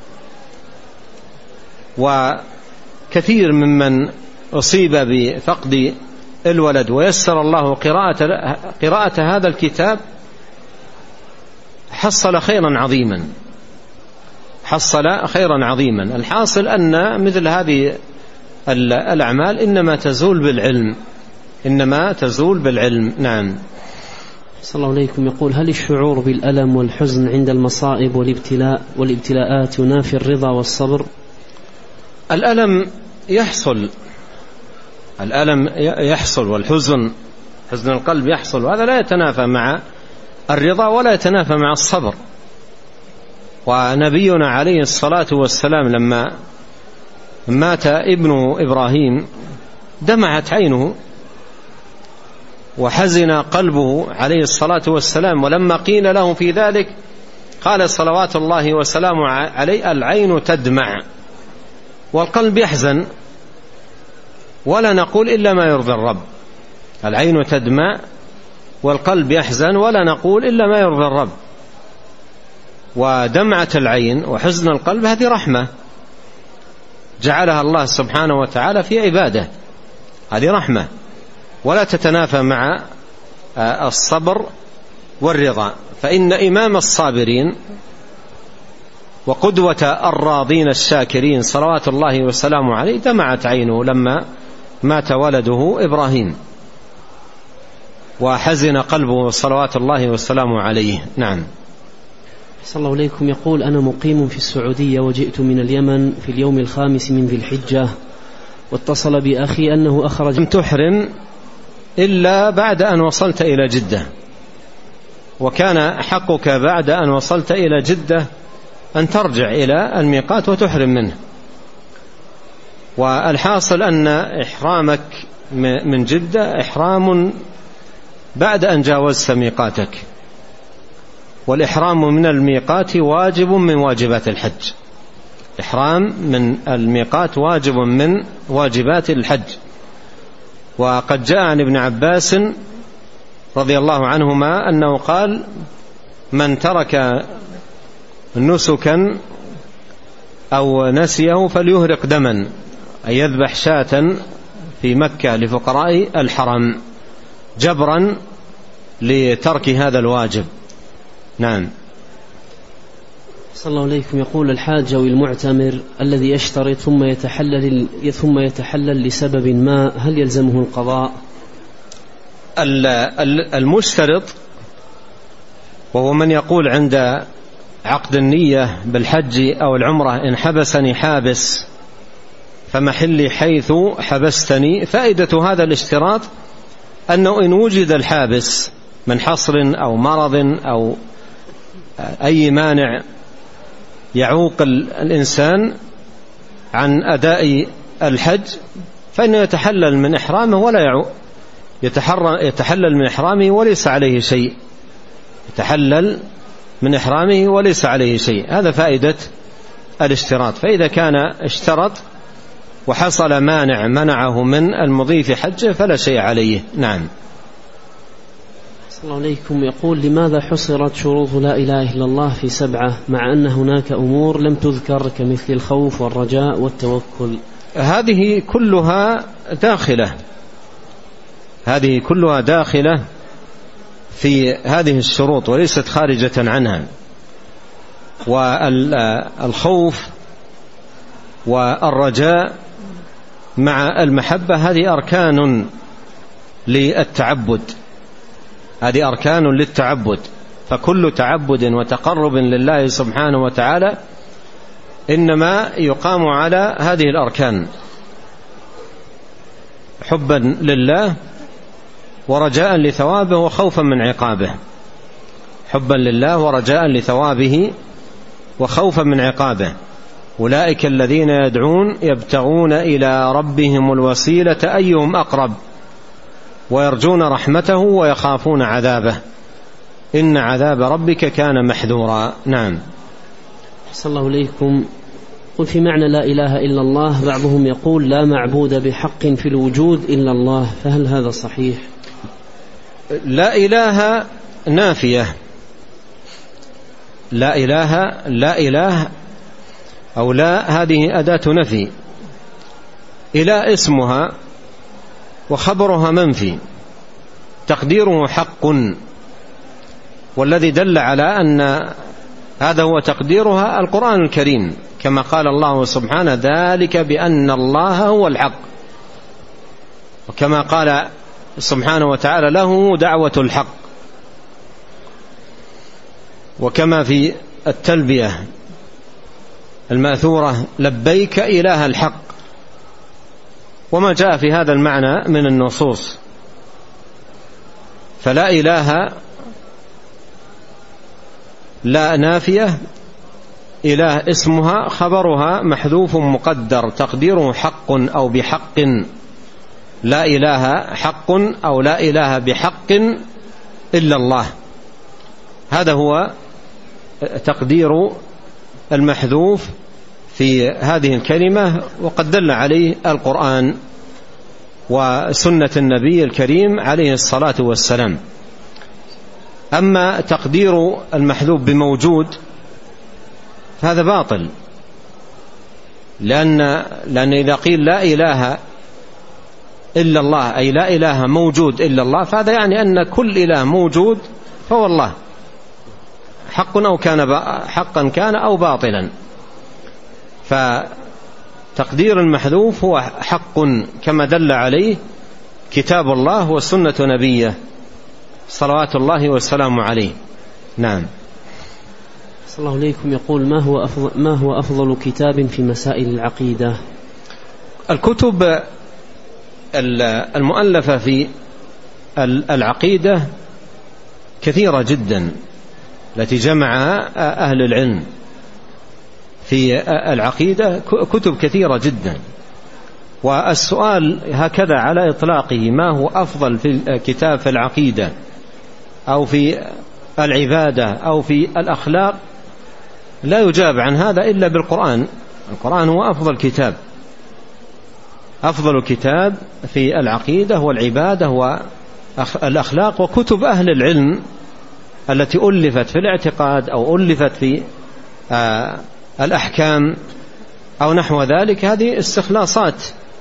وكثير ممن أصيب بفقد الولد ويسر الله قراءة, قراءة هذا الكتاب حصل خيرا عظيما، حصل خيرا عظيما. الحاصل أن مثل هذه الأعمال إنما تزول بالعلم، إنما تزول بالعلم. نعم. صلى الله عليكم. يقول: هل الشعور بالألم والحزن عند المصائب والابتلاء والابتلاءات ينافي الرضا والصبر؟ الألم يحصل، الألم يحصل والحزن، حزن القلب يحصل، وهذا لا يتنافى مع الرضا ولا يتنافى مع الصبر. ونبينا عليه الصلاة والسلام لما مات ابن إبراهيم دمعت عينه وحزن قلبه عليه الصلاة والسلام، ولما قيل له في ذلك قال صلوات الله وسلامه عليه: العين تدمع والقلب يحزن ولا نقول إلا ما يرضي الرب. العين تدمع والقلب يحزن ولا نقول إلا ما يرضي الرب. ودمعة العين وحزن القلب هذه رحمة جعلها الله سبحانه وتعالى في عباده، هذه رحمة ولا تتنافى مع الصبر والرضا. فإن إمام الصابرين وقدوة الراضين الشاكرين صلوات الله وسلامه عليه دمعت عينه لما مات ولده إبراهيم وحزن قلبه صلوات الله وسلامه عليه. نعم. صلى الله عليكم. يقول: أنا مقيم في السعودية وجئت من اليمن في اليوم الخامس من ذي الحجة، واتصل بأخي أنه أخرج. لم تحرم إلا بعد أن وصلت إلى جدة، وكان حقك بعد أن وصلت إلى جدة أن ترجع إلى الميقات وتحرم منه. والحاصل أن إحرامك من جدة إحرام بعد أن جاوزت ميقاتك، والإحرام من الميقات واجب من واجبات الحج. إحرام من الميقات واجب من واجبات الحج. وقد جاء عن ابن عباس رضي الله عنهما أنه قال: من ترك نسكا أو نسيه فليهرق دما، أي يذبح شاة في مكة لفقراء الحرم جبرا لترك هذا الواجب. نعم. صلى الله عليكم. يقول: الحاج أو المعتمر الذي يشترط ثم يتحلل ثم يتحلل لسبب ما، هل يلزمه القضاء؟ المشترط وهو من يقول عند عقد النية بالحج أو العمرة: إن حبسني حابس فمحلي حيث حبستني. فائدة هذا الاشتراط أنه إن وجد الحابس من حصر أو مرض أو أي مانع يعوق الإنسان عن أداء الحج فإنه يتحلل من إحرامه ولا يعوق، يتحلل من إحرامه وليس عليه شيء، يتحلل من إحرامه وليس عليه شيء. هذا فائدة الاشتراط. فإذا كان اشترط وحصل مانع منعه من المضي في حجه فلا شيء عليه. نعم. صلى الله عليكم. يقول: لماذا حصرت شروط لا إله إلا الله في سبعة مع أن هناك أمور لم تذكر كمثل الخوف والرجاء والتوكل؟ هذه كلها داخلة هذه كلها داخلة في هذه الشروط وليست خارجة عنها. والخوف والرجاء مع المحبة هذه أركان للتعبد، هذه أركان للتعبد. فكل تعبد وتقرب لله سبحانه وتعالى إنما يقام على هذه الأركان: حبا لله ورجاء لثوابه وخوفا من عقابه، حبا لله ورجاء لثوابه وخوفا من عقابه. أولئك الذين يدعون يبتغون إلى ربهم الوسيلة أيهم أقرب ويرجون رحمته ويخافون عذابه إن عذاب ربك كان محذورا. نعم. أحسن الله إليكم. قل في معنى لا إله إلا الله بعضهم يقول لا معبود بحق في الوجود إلا الله، فهل هذا صحيح؟ لا إله نافية، لا إله لا إله أو لا هذه أداة نفي، إله اسمها وخبرها منفي، تقديره حق، والذي دل على أن هذا هو تقديرها القرآن الكريم كما قال الله سبحانه ذلك بأن الله هو الحق، وكما قال سبحانه وتعالى له دعوة الحق، وكما في التلبية المأثورة لبيك إله الحق، وما جاء في هذا المعنى من النصوص. فلا إله لا نافية، إله اسمها خبرها محذوف مقدر تقديره حق أو بحق، لا إله حق أو لا إله بحق إلا الله، هذا هو تقدير المحذوف في هذه الكلمة، وقد دل عليه القرآن وسنة النبي الكريم عليه الصلاة والسلام. أما تقدير المحذوف بموجود فهذا باطل، لأن, لأن إذا قيل لا إله إلا الله أي لا إله موجود إلا الله، فهذا يعني أن كل إله موجود فهو الله، حق أو كان حقا كان أو باطلا. فتقدير المحذوف هو حق كما دل عليه كتاب الله وسنة نبيه صلوات الله والسلام عليه. نعم. صلى الله عليكم. يقول ما هو أفضل, ما هو أفضل كتاب في مسائل العقيدة؟ الكتب المؤلفة في العقيدة كثيرة جدا التي جمعها أهل العلم في العقيدة، كتب كثيرة جدا. والسؤال هكذا على إطلاقه ما هو أفضل في كتاب في العقيدة أو في العبادة أو في الأخلاق لا يجاب عن هذا إلا بالقرآن. القرآن هو أفضل كتاب، أفضل كتاب في العقيدة والعبادة والأخلاق، وكتب أهل العلم التي ألفت في الاعتقاد أو ألفت في آه الأحكام أو نحو ذلك، هذه استخلاصات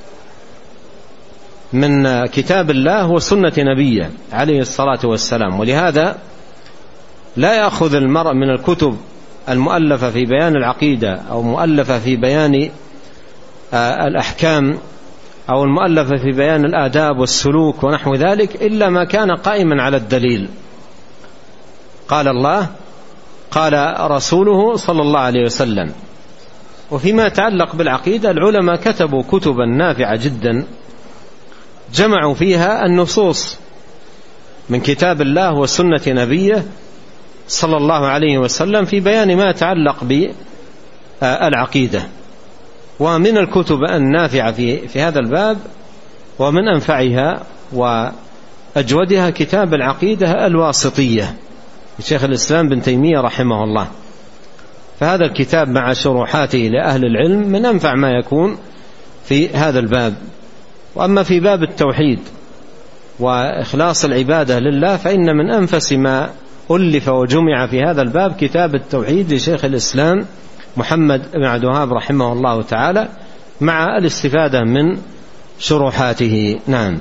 من كتاب الله وسنة نبيه عليه الصلاة والسلام. ولهذا لا يأخذ المرء من الكتب المؤلفة في بيان العقيدة أو مؤلفة في بيان آه الأحكام أو المؤلفة في بيان الآداب والسلوك ونحو ذلك إلا ما كان قائما على الدليل، قال الله قال رسوله صلى الله عليه وسلم. وفيما يتعلق بالعقيدة العلماء كتبوا كتبا نافعة جدا جمعوا فيها النصوص من كتاب الله وسنة نبيه صلى الله عليه وسلم في بيان ما يتعلق بالعقيدة. ومن الكتب النافعة في, في هذا الباب ومن أنفعها وأجودها كتاب العقيدة الواسطية لشيخ الإسلام بن تيمية رحمه الله. فهذا الكتاب مع شروحاته لأهل العلم من أنفع ما يكون في هذا الباب. وأما في باب التوحيد وإخلاص العبادة لله فإن من أنفس ما ألف وجمع في هذا الباب كتاب التوحيد لشيخ الإسلام محمد بن عبد الوهاب رحمه الله تعالى مع الاستفادة من شروحاته. نعم.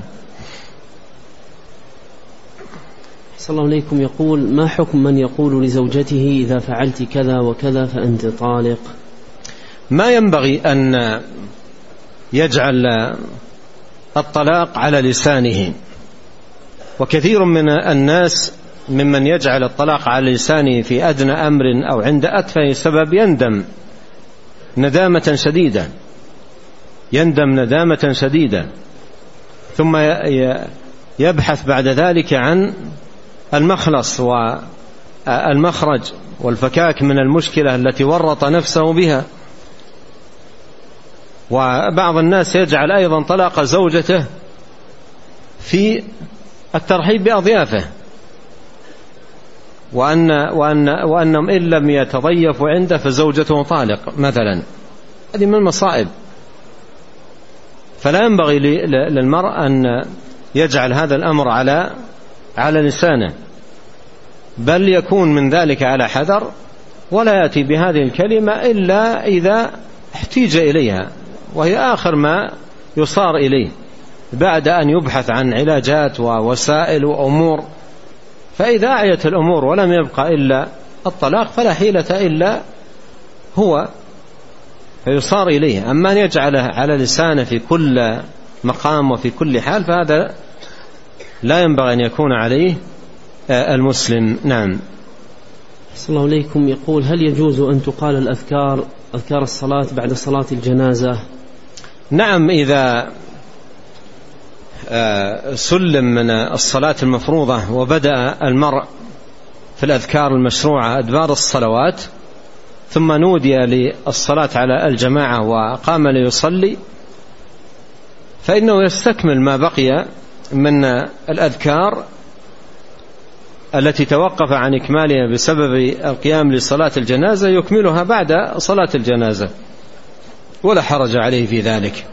صلى الله عليكم. يقول ما حكم من يقول لزوجته إذا فعلت كذا وكذا فأنت طالق؟ ما ينبغي أن يجعل الطلاق على لسانه، وكثير من الناس ممن يجعل الطلاق على لسانه في أدنى أمر أو عند أتفه سبب يندم ندامة شديدة يندم ندامة شديدة ثم يبحث بعد ذلك عن المخلص والمخرج والفكاك من المشكلة التي ورط نفسه بها. وبعض الناس يجعل أيضا طلاق زوجته في الترحيب بأضيافه، وأن وأن وأنهم إن لم يتضيفوا عنده فزوجته طالق مثلا. هذه من المصائب. فلا ينبغي للمرء أن يجعل هذا الأمر على على لسانه، بل يكون من ذلك على حذر، ولا يأتي بهذه الكلمة إلا إذا احتيج إليها، وهي آخر ما يصار إليه بعد أن يبحث عن علاجات ووسائل وأمور. فإذا أعيت الأمور ولم يبقى إلا الطلاق فلا حيلة إلا هو، فيصار إليه. أما أن يجعله على لسانه في كل مقام وفي كل حال فهذا لا ينبغي أن يكون عليه المسلم. نعم. صلى الله عليكم. يقول: هل يجوز أن تقال الأذكار أذكار الصلاة بعد صلاة الجنازة؟ نعم، إذا سلم من الصلاة المفروضة وبدأ المرء في الأذكار المشروعة أدبار الصلوات، ثم نودي للصلاة على الجماعة وقام ليصلي، فإنه يستكمل ما بقي من الأذكار التي توقف عن إكمالها بسبب القيام لصلاة الجنازة، يكملها بعد صلاة الجنازة ولا حرج عليه في ذلك.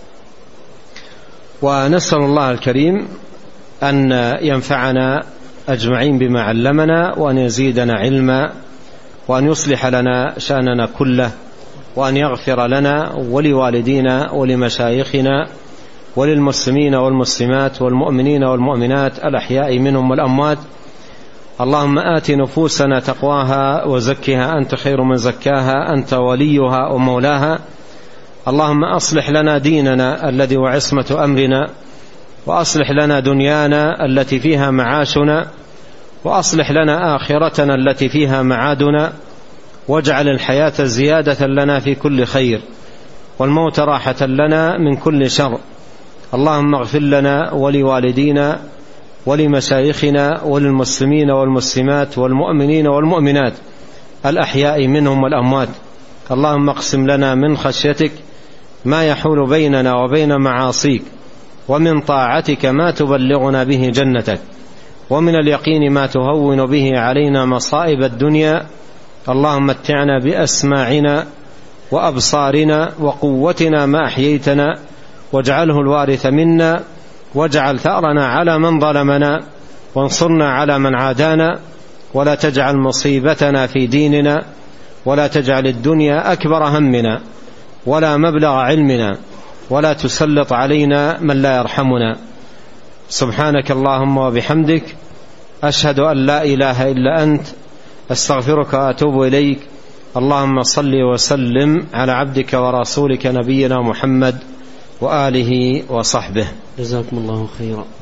ونسأل الله الكريم أن ينفعنا أجمعين بما علمنا، وأن يزيدنا علما، وأن يصلح لنا شأننا كله، وأن يغفر لنا ولوالدينا ولمشايخنا وللمسلمين والمسلمات والمؤمنين والمؤمنات الأحياء منهم والأموات. اللهم آت نفوسنا تقواها وزكها أنت خير من زكاها أنت وليها ومولاها. اللهم أصلح لنا ديننا الذي هو عصمة أمرنا، وأصلح لنا دنيانا التي فيها معاشنا، وأصلح لنا آخرتنا التي فيها معادنا، واجعل الحياة زيادة لنا في كل خير، والموت راحة لنا من كل شر. اللهم اغفر لنا ولوالدينا ولمشايخنا وللمسلمين والمسلمات والمؤمنين والمؤمنات الأحياء منهم والأموات. اللهم اقسم لنا من خشيتك ما يحول بيننا وبين معاصيك، ومن طاعتك ما تبلغنا به جنتك، ومن اليقين ما تهون به علينا مصائب الدنيا. اللهم متعنا بأسماعنا وأبصارنا وقوتنا ما أحييتنا، واجعله الوارث منا، واجعل ثأرنا على من ظلمنا، وانصرنا على من عادانا، ولا تجعل مصيبتنا في ديننا، ولا تجعل الدنيا أكبر همنا ولا مبلغ علمنا، ولا تسلط علينا من لا يرحمنا. سبحانك اللهم وبحمدك، أشهد أن لا إله إلا أنت، أستغفرك وأتوب إليك. اللهم صل وسلم على عبدك ورسولك نبينا محمد وآله وصحبه. جزاكم الله خيرا.